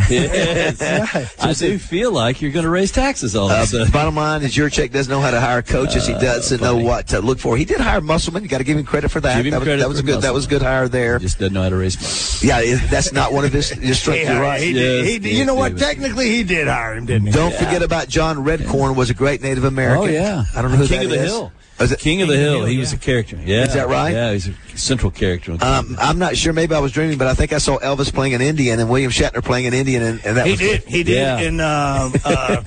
Yes. I do feel like you're going to raise taxes all of Uh, a sudden. bottom line is, Jurczyk doesn't know how to hire coaches. He doesn't know what to look for. He did hire Musselman. You got to give him credit for that. Give him that was, credit that was for a good. That was a good hire there. Just doesn't know how to raise money. Yeah, it, that's not one of his, his strengths. Yeah, You're right. he did, he Yes, did- you yes, know what? David. Technically, he did hire him, didn't he? Don't forget about John Redcorn. Was a great Native American. Oh, yeah. I don't know who King that of the is. Hill. Was it- King of the Hill. He was yeah. a character. Yeah. Is that right? Yeah, he's a central character. Um, I'm not sure. Maybe I was dreaming, but I think I saw Elvis playing an Indian and William Shatner playing an Indian, and, and that He was did. He did. Yeah. In uh, uh,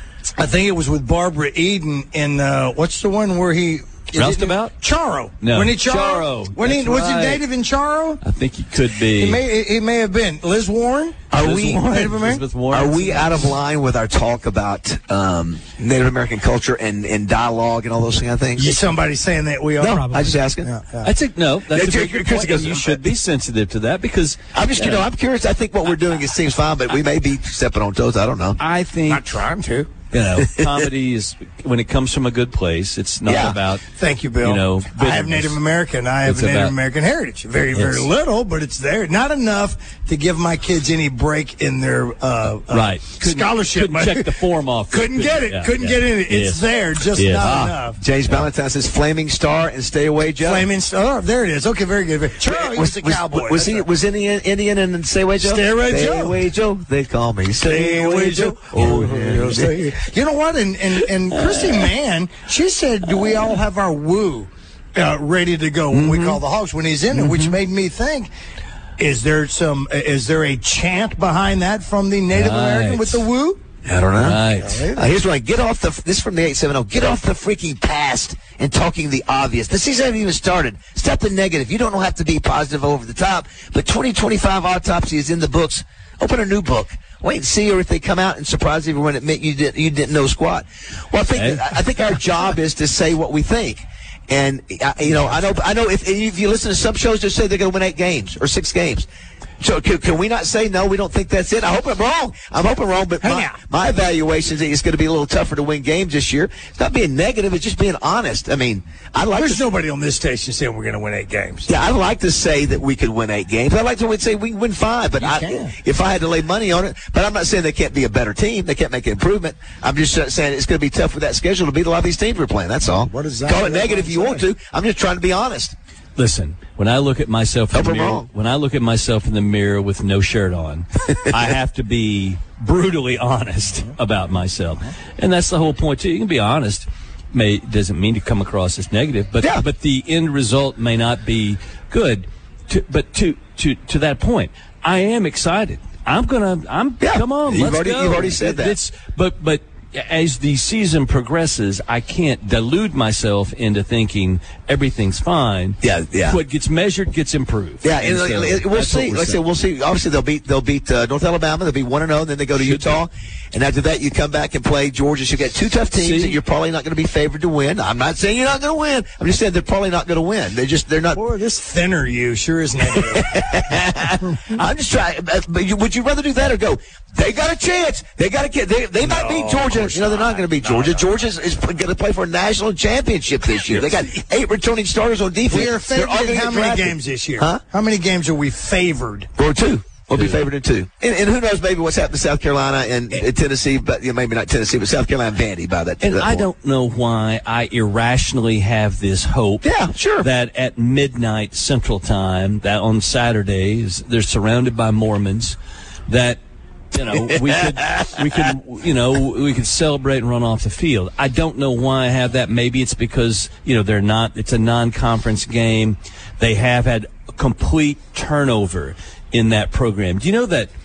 I think it was with Barbara Eden in uh, what's the one where he Roustabout? Charo. No. When he Charo. Charo. When he That's was right. he native in Charo? I think he could be. He may he may have been Liz Warren. Are Liz we Warren, Native American? Elizabeth Warren. Are we out of line with our talk about um, Native American culture and, and dialogue and all those kind of things? Is somebody saying that we are? No, Probably. I just asking. Yeah, yeah. I think no. That's Yeah, a very good Chris point, goes, and you should be sensitive to that because I'm just, you know, I'm curious. I think what we're doing is seems fine, but we may be stepping on toes. I don't know. I think Not trying to. you know comedy is when it comes from a good place. It's not Yeah. about Thank you, Bill. You know, I have Native American. I have It's Native about- American heritage. Very, very It's- little, but it's there. Not enough to give my kids any break in their uh, uh, right couldn't, scholarship. Couldn't check the form off. Couldn't get it. Yeah, couldn't yeah. get in it. It's Yes. there, just Yes. not Ah, enough. James Valentine says Flaming Star and Stay Away Joe. Flaming Star. There it is. Okay, very good. Charlie was, was, the was, cowboy. was That's he right. was Indian Indian and Stay Away Joe? Stay Away Stay Joe. Away Joe. They call me Stay away, Joe. Oh, yeah. Stay- You know what? And and, and Chrissy Mann, she said, "Do we all have our woo uh, ready to go when we call the Hawks when he's in it?" Which made me think. Is there some? Is there a chant behind that from the Native Right. American with the woo? I don't know. Right. Uh, here's one. Get off the. This is from the eight seven zero. Get off the freaking past and talking the obvious. The season hasn't even started. Stop the negative. You don't have to be positive over the top. But twenty twenty-five autopsy is in the books. Open a new book. Wait and see, or if they come out and surprise everyone, admit you didn't you didn't know squat. Well, I think Hey. I think our job is to say what we think. And uh, you know, I know, I know. If, if you listen to some shows, they say they're going to win eight games or six games. So can, can we not say no? We don't think that's it. I hope I'm wrong. I'm hoping wrong, but my, my evaluation is that it's going to be a little tougher to win games this year. It's not being negative; it's just being honest. I mean, I like. There's to, nobody on this station saying we're going to win eight games. yeah, I'd like to say that we could win eight games. I'd like to we'd say we can win five, but I, can. if I had to lay money on it, but I'm not saying they can't be a better team. They can't make an improvement. I'm just saying it's going to be tough with that schedule to beat a lot of these teams we're playing. That's all. What is that? Call it negative if you want to. I'm just trying to be honest. Listen, when I look at myself in Hope the I'm mirror, wrong. when I look at myself in the mirror with no shirt on, I have to be brutally honest about myself, and that's the whole point too. You can be honest. May doesn't mean to come across as negative, but Yeah. but the end result may not be good. To, but to to to that point, I am excited. I'm gonna. I'm. Yeah. Come on, You've let's already- go. you've already said that. It's but but. As the season progresses, I can't delude myself into thinking everything's fine. Yeah, yeah. What gets measured gets improved. Yeah, and so uh, we'll that's what see. we're Like I said, saying. we'll see. Obviously, they'll beat they'll beat uh, North Alabama. They'll be one and zero. Then they go to Should Utah, and after that, you come back and play Georgia. So you got two tough teams See? that you're probably not going to be favored to win. I'm not saying you're not going to win. I'm just saying they're probably not going to win. They're just they're not. Boy, this thinner you sure is negative. I'm just trying. uh, But you, would you rather do that or go? They got a chance. They got a kid. They, they might No, beat of Georgia. course You know they're not not. going to beat No, Georgia. no. Georgia is, is going to play for a national championship this year. They got eight returning starters on defense. We are They're all favored gonna in how get many drafted. games this year? Huh? How many games are we favored? Or two. We'll be favored in two. And, and who knows maybe what's happened to South Carolina and, and Tennessee, but you know, maybe not Tennessee, but South Carolina and Vandy by that. And that I point. don't know why I irrationally have this hope. Yeah, sure. That at midnight Central Time, that on Saturdays, they're surrounded by Mormons, that, you know, we could, we could, you know, we could celebrate and run off the field. I don't know why I have that. Maybe it's because, you know, they're not, it's a non-conference game. They have had complete turnover in that program. Do you know that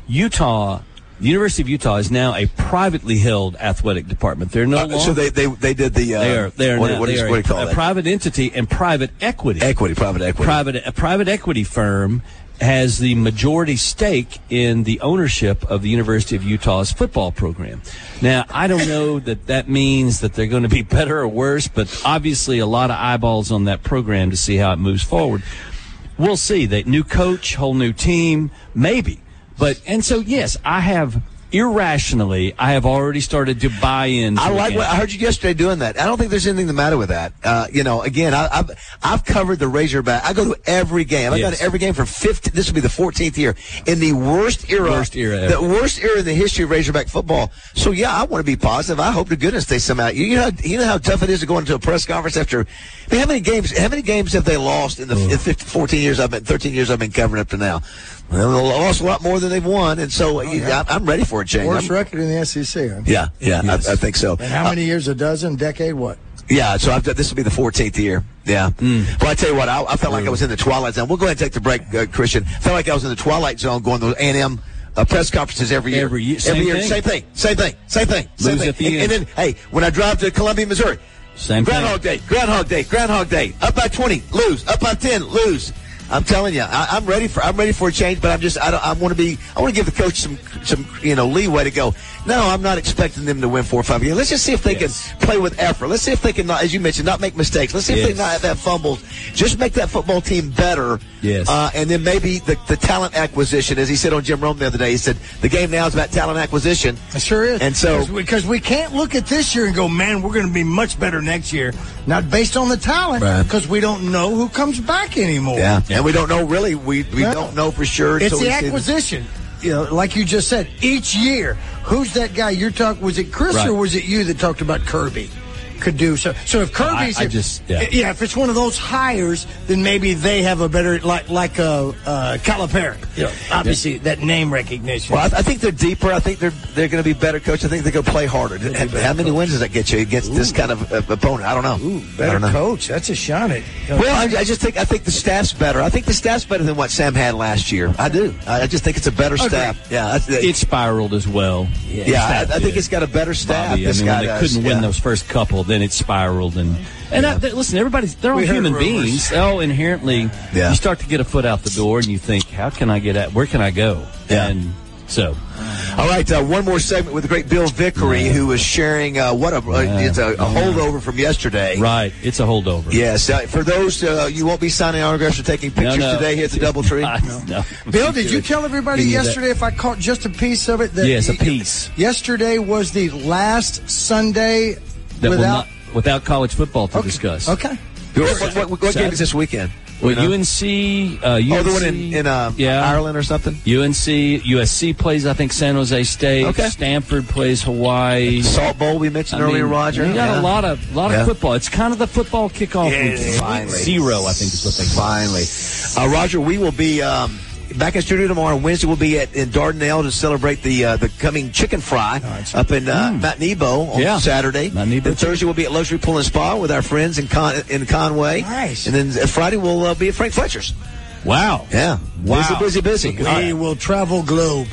Utah, the University of Utah, is now a privately held athletic department? They're no Uh, longer. so they, they they did the. Uh, They are. They are. what, now, what, they is, are what do you call a, that? a private entity and private equity. Equity, private equity. Private a private equity firm has the majority stake in the ownership of the University of Utah's football program. Now, I don't know that that means that they're going to be better or worse, but obviously a lot of eyeballs on that program to see how it moves forward. We'll see. That new coach, whole new team, maybe. But and so yes, I have irrationally, I have already started to buy in. I like what I heard you yesterday doing that. I don't think there's anything the matter with that. Uh, you know, again, I, I've I've covered the Razorback. I go to every game. I've Yes. gone to every game for fifty. This will be the fourteenth year in the worst era, Worst era the ever. worst era in the history of Razorback football. So yeah, I want to be positive. I hope to goodness they somehow. You, you know, you know how tough it is to go into a press conference after. I mean, how many games? How many games have they lost in the in fifteen, fourteen years I've been, thirteen years I've been covering up to now? Well, they lost a lot more than they've won, and so you, I, I'm ready for a change. Worst I'm- record in the S E C. Huh? Yeah, yeah, Yes. I, I think so. And how many years? A dozen? Decade? What? Yeah, so I've done, this will be the fourteenth year. Yeah. Mm. Well, I tell you what, I, I felt like I was in the twilight zone. We'll go ahead and take the break, uh, Christian. I felt like I was in the twilight zone going to those A and M uh, press conferences every year. Every year, Every same year, thing. same thing, same thing, same thing. Same Lose thing. at the and, end. and then, hey, when I drive to Columbia, Missouri, Same thing. Groundhog Day, Groundhog Day, Groundhog Day. Up by twenty, lose. Up by ten, lose. I'm telling you, I, I'm ready for I'm ready for a change, but I'm just I don't I want to be I want to give the coach some some you know leeway to go. No, I'm not expecting them to win four or five games. Let's just see if they Yes. can play with effort. Let's see if they can, not, as you mentioned, not make mistakes. Let's see if Yes. they not have, have fumbles. Just make that football team better. Yes. Uh, and then maybe the, the talent acquisition, as he said on Jim Rome the other day, he said the game now is about talent acquisition. It sure is. And so- because we, 'cause we can't look at this year and go, man, we're going to be much better next year. Not based on the talent, Right. because we don't know who comes back anymore. Yeah. And we don't know really. We we No. don't know for sure. It's until the we see the- acquisition. You know, like you just said, each year, who's that guy you're talking? Was it Chris Right. or was it you that talked about Kirby? Could do so. So if Kirby's, I- I just- yeah. if it's one of those hires, then maybe they have a better, like like a uh, Calipari. You know, obviously that name recognition. Well, I, I think they're deeper. I think they're they're going to be better coach. I think they're going to play harder. How many wins does that get you against this kind of uh, opponent? I don't know. Ooh, I better don't know. coach. That's a shot at. You know, Well, I, I just think I think the staff's better. I think the staff's better than what Sam had last year. I do. I, I just think it's a better Agreed. staff. Yeah, that's, It spiraled as well. yeah. I, I think it's got a better staff. Bobby, I this mean, guy when they does. couldn't win Yeah. those first couple, then it spiraled. And and I, th- listen, everybody's they're all We heard human rumors. beings. They're all inherently. Yeah. You start to get a foot out the door, and you think, how can I get at? Where can I go? Yeah. And so, All right, uh, one more segment with the great Bill Vickery, Yeah. who was sharing uh, what a uh, Yeah. it's a, a holdover from yesterday. right, it's a holdover. Yes, uh, for those uh, you won't be signing autographs or taking No, pictures no. today here at the DoubleTree. no. Bill, did you tell everybody Yeah, that- yesterday, if I caught just a piece of it? That Yes, a piece. Yesterday was the last Sunday That will without. not, without college football to Okay. discuss. Okay. What, what, what, what game is this weekend? Well, You know? U N C, uh, U N C, Oh, the one in, in uh, yeah. Ireland or something? U N C, U S C plays, I think, San Jose State. Okay. Stanford plays Hawaii. Salt Bowl we mentioned I earlier, mean, Roger. You got Yeah. a lot of lot Yeah. of football. It's kind of the football kickoff Yeah, weekend. finally. Zero, I think, is what they Finally. Uh, Roger, we will be um, back in studio tomorrow. Wednesday, we'll be at in Dardanelle to celebrate the uh, the coming chicken fry up in uh, Mount Nebo on Yeah. Saturday. Mount Nebo And Thursday, we'll be at Luxury Pool and Spa with our friends in Con- in Conway. Nice. And then uh, Friday, we'll uh, be at Frank Fletcher's. Wow. Yeah. Wow. Busy, busy, busy. We will travel globe.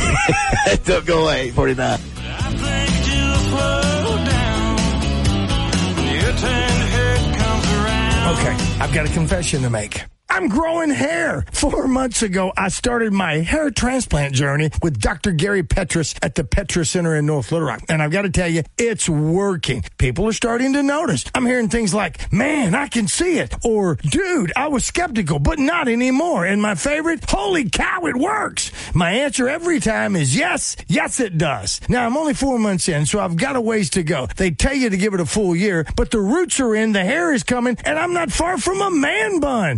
Don't go away. forty-nine. Okay, I've got a confession to make. I'm growing hair. Four months ago, I started my hair transplant journey with Doctor Gary Petrus at the Petrus Center in North Little Rock. And I've got to tell you, it's working. People are starting to notice. I'm hearing things like, man, I can see it. Or, dude, I was skeptical, but not anymore. And my favorite, holy cow, it works. My answer every time is yes, yes, it does. Now, I'm only four months in, so I've got a ways to go. They tell you to give it a full year, but the roots are in, the hair is coming, and I'm not far from a man bun.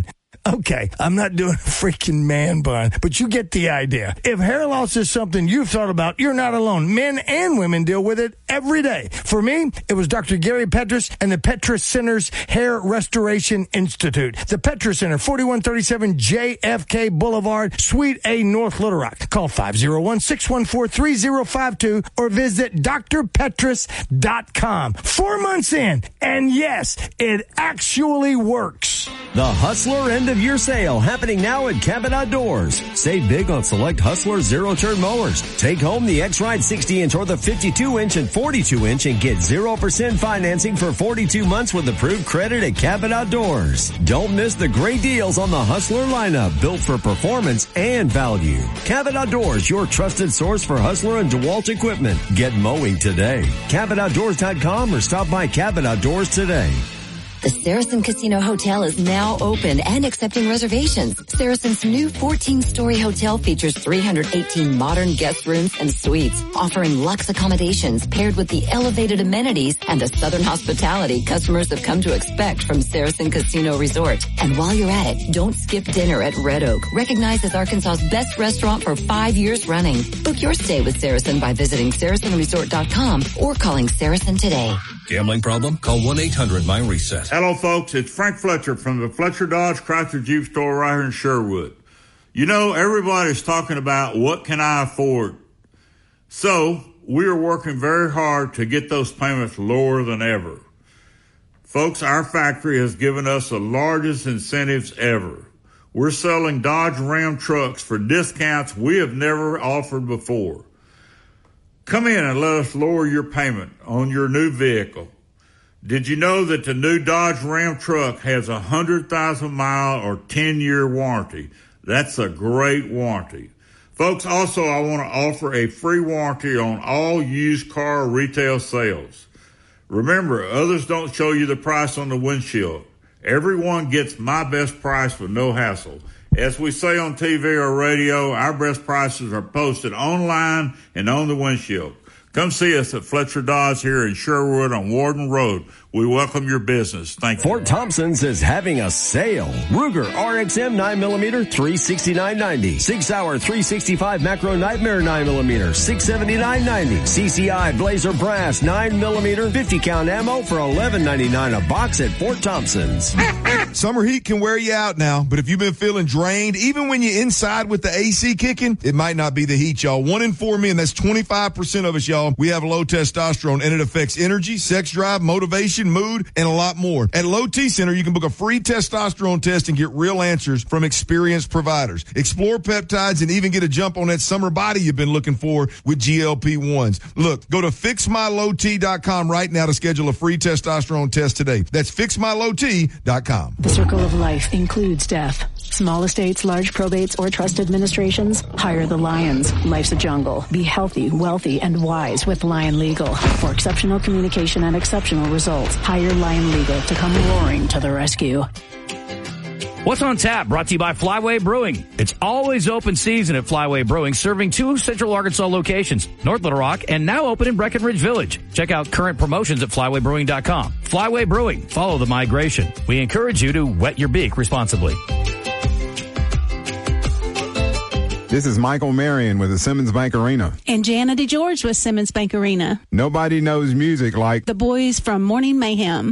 Okay, I'm not doing a freaking man bun, but you get the idea. If hair loss is something you've thought about, you're not alone. Men and women deal with it every day. For me, it was Doctor Gary Petrus and the Petrus Center's Hair Restoration Institute. The Petrus Center, forty-one thirty-seven J F K Boulevard, Suite A, North Little Rock. Call five oh one, six one four, three oh five two or visit d r petrus dot com. Four months in, and yes, it actually works. The Hustler End of Year Sale happening now at Cabot Outdoors. Save big on select Hustler zero-turn mowers. Take home the X-Ride sixty inch or the fifty-two inch and forty-two inch and get zero percent financing for forty-two months with approved credit at Cabot Outdoors. Don't miss the great deals on the Hustler lineup, built for performance and value. Cabot Outdoors, your trusted source for Hustler and DeWalt equipment. Get mowing today. cabot outdoors dot com or stop by Cabot Outdoors today. The Saracen Casino Hotel is now open and accepting reservations. Saracen's new fourteen-story hotel features three hundred eighteen modern guest rooms and suites, offering luxe accommodations paired with the elevated amenities and the southern hospitality customers have come to expect from Saracen Casino Resort. And while you're at it, don't skip dinner at Red Oak, recognized as Arkansas's best restaurant for five years running. Book your stay with Saracen by visiting saracen resort dot com or calling Saracen today. Gambling problem? Call one eight hundred mind reset. Hello, folks. It's Frank Fletcher from the Fletcher Dodge Chrysler Jeep store right here in Sherwood. You know, everybody's talking about what can I afford? So we are working very hard to get those payments lower than ever. Folks, our factory has given us the largest incentives ever. We're selling Dodge Ram trucks for discounts we have never offered before. Come in and let us lower your payment on your new vehicle. Did you know that the new Dodge Ram truck has a one hundred thousand mile or ten year warranty? That's a great warranty. Folks, also I want to offer a free warranty on all used car retail sales. Remember, others don't show you the price on the windshield. Everyone gets my best price with no hassle. As we say on T V or radio, our best prices are posted online and on the windshield. Come see us at Fletcher Dodge here in Sherwood on Warden Road. We welcome your business. Thank you. Fort Thompson's is having a sale. Ruger R X M nine millimeter, three sixty-nine ninety. Six hour three sixty-five Macro Nightmare nine millimeter, six seventy-nine ninety. C C I Blazer Brass nine millimeter, fifty count ammo for eleven ninety-nine a box at Fort Thompson's. Summer heat can wear you out now, but if you've been feeling drained, even when you're inside with the A C kicking, it might not be the heat, y'all. One in four men, that's twenty-five percent of us, y'all. We have low testosterone, and it affects energy, sex drive, motivation, mood, and a lot more. At Low T Center, you can book a free testosterone test and get real answers from experienced providers. Explore peptides and even get a jump on that summer body you've been looking for with G L P ones. Look, go to fix my low t dot com right now to schedule a free testosterone test today. That's fix my low t dot com. The circle of life includes death. Small estates, large probates, or trust administrations? Hire the Lions. Life's a jungle. Be healthy, wealthy, and wise with Lion Legal. For exceptional communication and exceptional results, hire Lion Legal to come roaring to the rescue. What's on Tap? Brought to you by Flyway Brewing. It's always open season at Flyway Brewing, serving two Central Arkansas locations, North Little Rock, and now open in Breckenridge Village. Check out current promotions at flyway brewing dot com. Flyway Brewing. Follow the migration. We encourage you to wet your beak responsibly. This is Michael Marion with the Simmons Bank Arena. And Jana DeGeorge with Simmons Bank Arena. Nobody knows music like the boys from Morning Mayhem.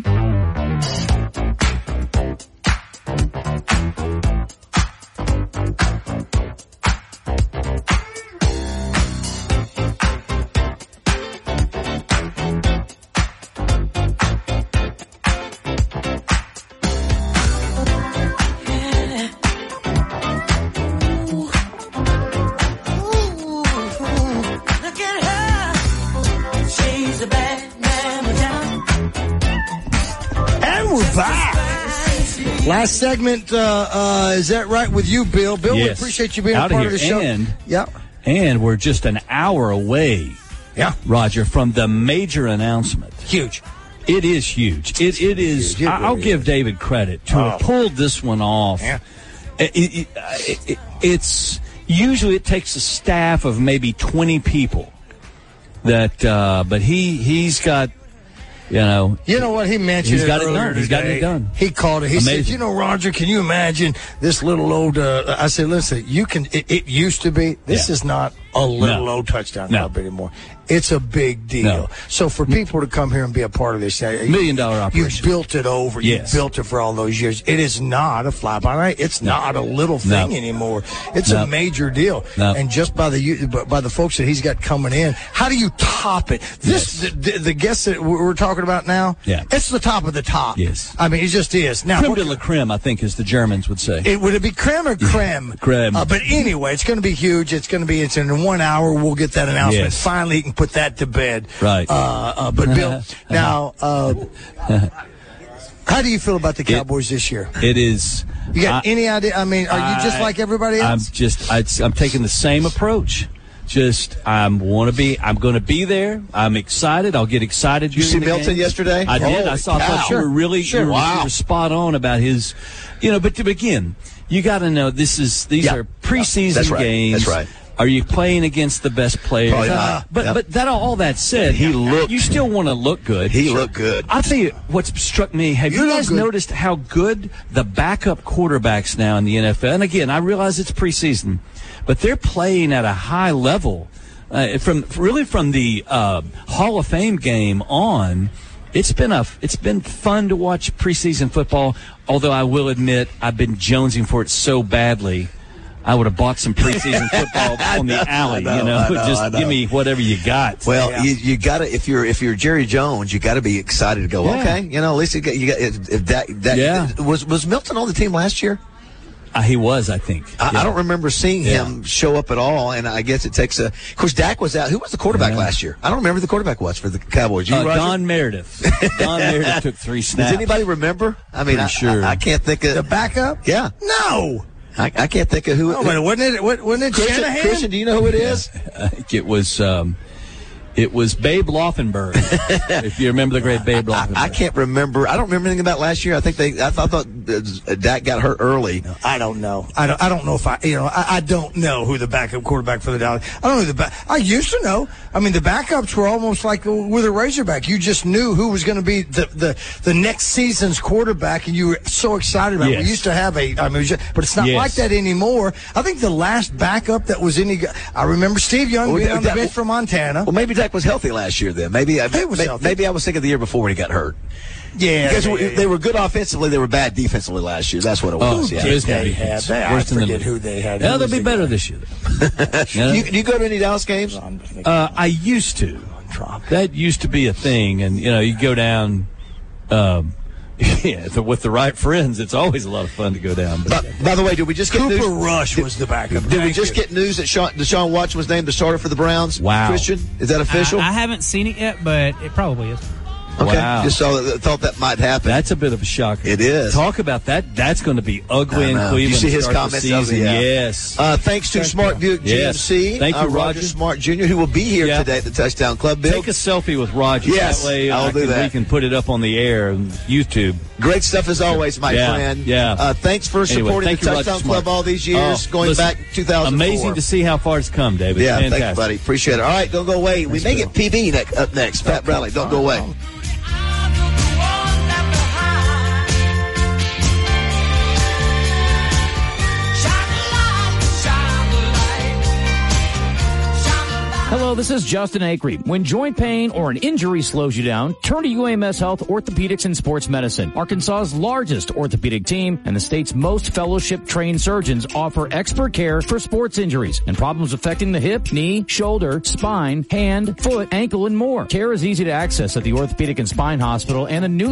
Last segment, uh, uh, is that right with you, Bill? Bill, yes. We appreciate you being Out a part of, of the here. show. And, yeah. and we're just an hour away, yeah, Roger, from the major announcement. Huge. It is huge. It, it is. Huge. It I'll really give is. David credit to Oh. have pulled this one off. Yeah. It, it, it, it, it's usually it takes a staff of maybe twenty people. That, uh, but he he's got You know, You know what? He mentioned He's it got it earlier done. He's gotten today. it done. He called it. He Amazing. said, you know, Roger, can you imagine this little old, uh, I said, listen, you can, it, it used to be, this Yeah. is not a little No. old touchdown No. club anymore. It's a big deal. No. So for people to come here and be a part of this, uh, Million dollar you operation. built it over. Yes. You built it for all those years. It is not a fly by night. It's No. not a little No. thing anymore. It's No. a major deal. No. And just by the by the folks that he's got coming in, how do you top it? This Yes. the, the guests that we're talking about now. Yeah. It's the top of the top. Yes. I mean, it just is. Now, Creme what- de la creme, I think, as the Germans would say. it, would it be creme or creme? Creme. Uh, but anyway, it's going to be huge. It's going to be, it's in one hour. We'll get that announcement. Yes. Finally, you can put that to bed. Right. Uh, uh, but Bill, now, uh, how do you feel about the Cowboys this year? It is. You got I- any idea? I mean, are you just I- like everybody I'm else? just. I, I'm taking the same approach. Just I'm want to be. I'm going to be there. I'm excited. I'll get excited. You during see the Milton games. yesterday? I did. Holy I saw. I cow. thought you were really. Sure. You were, Wow. you were spot on about his. You know, but to begin, you got to know this is. These Yeah. are preseason That's right. games. That's right. Are you playing against the best players? Probably not. Uh, but Yep. but that all that said, He looked- You still want to look good. He looked good. I'll tell you what's struck me. Have You you, look guys good. noticed how good the backup quarterbacks now in the N F L? And again, I realize it's preseason, but they're playing at a high level. Uh, from really from the uh, Hall of Fame game on, it's been a it's been fun to watch preseason football. Although I will admit, I've been jonesing for it so badly. I would have bought some preseason football on the alley. I know, you know, I know, I just know. give me whatever you got. Well, Yeah. you, you got to if you're if you're Jerry Jones, you got to be excited to go. Yeah. Okay, you know, at least you got, you got if, if that that Yeah. was was Milton on the team last year. Uh, he was, I think. I, Yeah. I don't remember seeing Yeah. him show up at all, and I guess it takes a. Of course, Dak was out. Who was the quarterback Yeah. last year? I don't remember who the quarterback was for the Cowboys. You, Uh, Roger? Don Meredith. Don Meredith took three snaps. Does anybody remember? I mean, Pretty I, sure. I, I can't think of The backup? Yeah, No. I, I can't think of who. Oh, wait, wasn't it? wa- Wasn't it Christian, Shanahan? Christian, do you know who it is? I think it was um, it was Babe Loffenberg. If you remember the great Babe I, Loffenberg. I can't remember. I don't remember anything about last year. I think they. I thought, thought uh, Dak got hurt early. I don't know. I don't. I don't know if I. You know, I, I don't know who the backup quarterback for the Dallas. I don't know who the back. I used to know. I mean, the backups were almost like with a Razorback. You just knew who was going to be the, the the next season's quarterback, and you were so excited about it. Yes. We used to have a. I mean, it was just, but it's not Yes. like that anymore. I think the last backup that was any. I remember Steve Young Well, being that- on the that- bench for Montana. Well, maybe Dak was healthy last year. Then maybe I, He was may- healthy. maybe I was thinking the year before when he got hurt. Yeah, Because yeah, we- yeah, yeah. they were good offensively, they were bad defensively last year. That's what it Oh, was. yeah. Dismal they defense. had. They- I Worse than the forget league. who they had. Yeah, Who they'll was be the better guy? this year. You know? You, do you go to any Dallas games? Uh, I used to. That used to be a thing, and you know, you go down. Um, yeah, the, with the right friends, it's always a lot of fun to go down. But, By, by the way, did we just get Cooper news? Rush was the backup. Did we Thank just you. get news that Sean, Deshaun Watson was named the starter for the Browns? Wow. Christian, is that official? I, I haven't seen it yet, but it probably is. okay, Wow. just saw that, thought that might happen. that's a bit of a shocker. It is. Talk about that. That's going to be ugly I in know. Cleveland. You see to his start the comments? season. Yeah. Yes. Uh, thanks to Smart Buick G M C. Yes. Thank you, uh, Roger Roger. Smart Junior, who will be here Yeah. today at the Touchdown Club. Bill, Take a selfie with Roger. Yes, that way I'll I do can, that. we can put it up on the air and YouTube. great stuff as always, my Yeah, friend. yeah. Uh, thanks for Anyway, supporting thank the you, Roger Touchdown Smart. Club all these years, Oh, going listen, back two thousand four. Amazing to see how far it's come, David. Yeah, Fantastic. thank you, buddy. Appreciate it. All right, don't go away. We may get P B ne- up next. Pat Bradley, don't go away. Hello, this is Justin Acree. When joint pain or an injury slows you down, turn to U A M S Health Orthopedics and Sports Medicine. Arkansas's largest orthopedic team and the state's most fellowship-trained surgeons offer expert care for sports injuries and problems affecting the hip, knee, shoulder, spine, hand, foot, ankle, and more. Care is easy to access at the Orthopedic and Spine Hospital and a new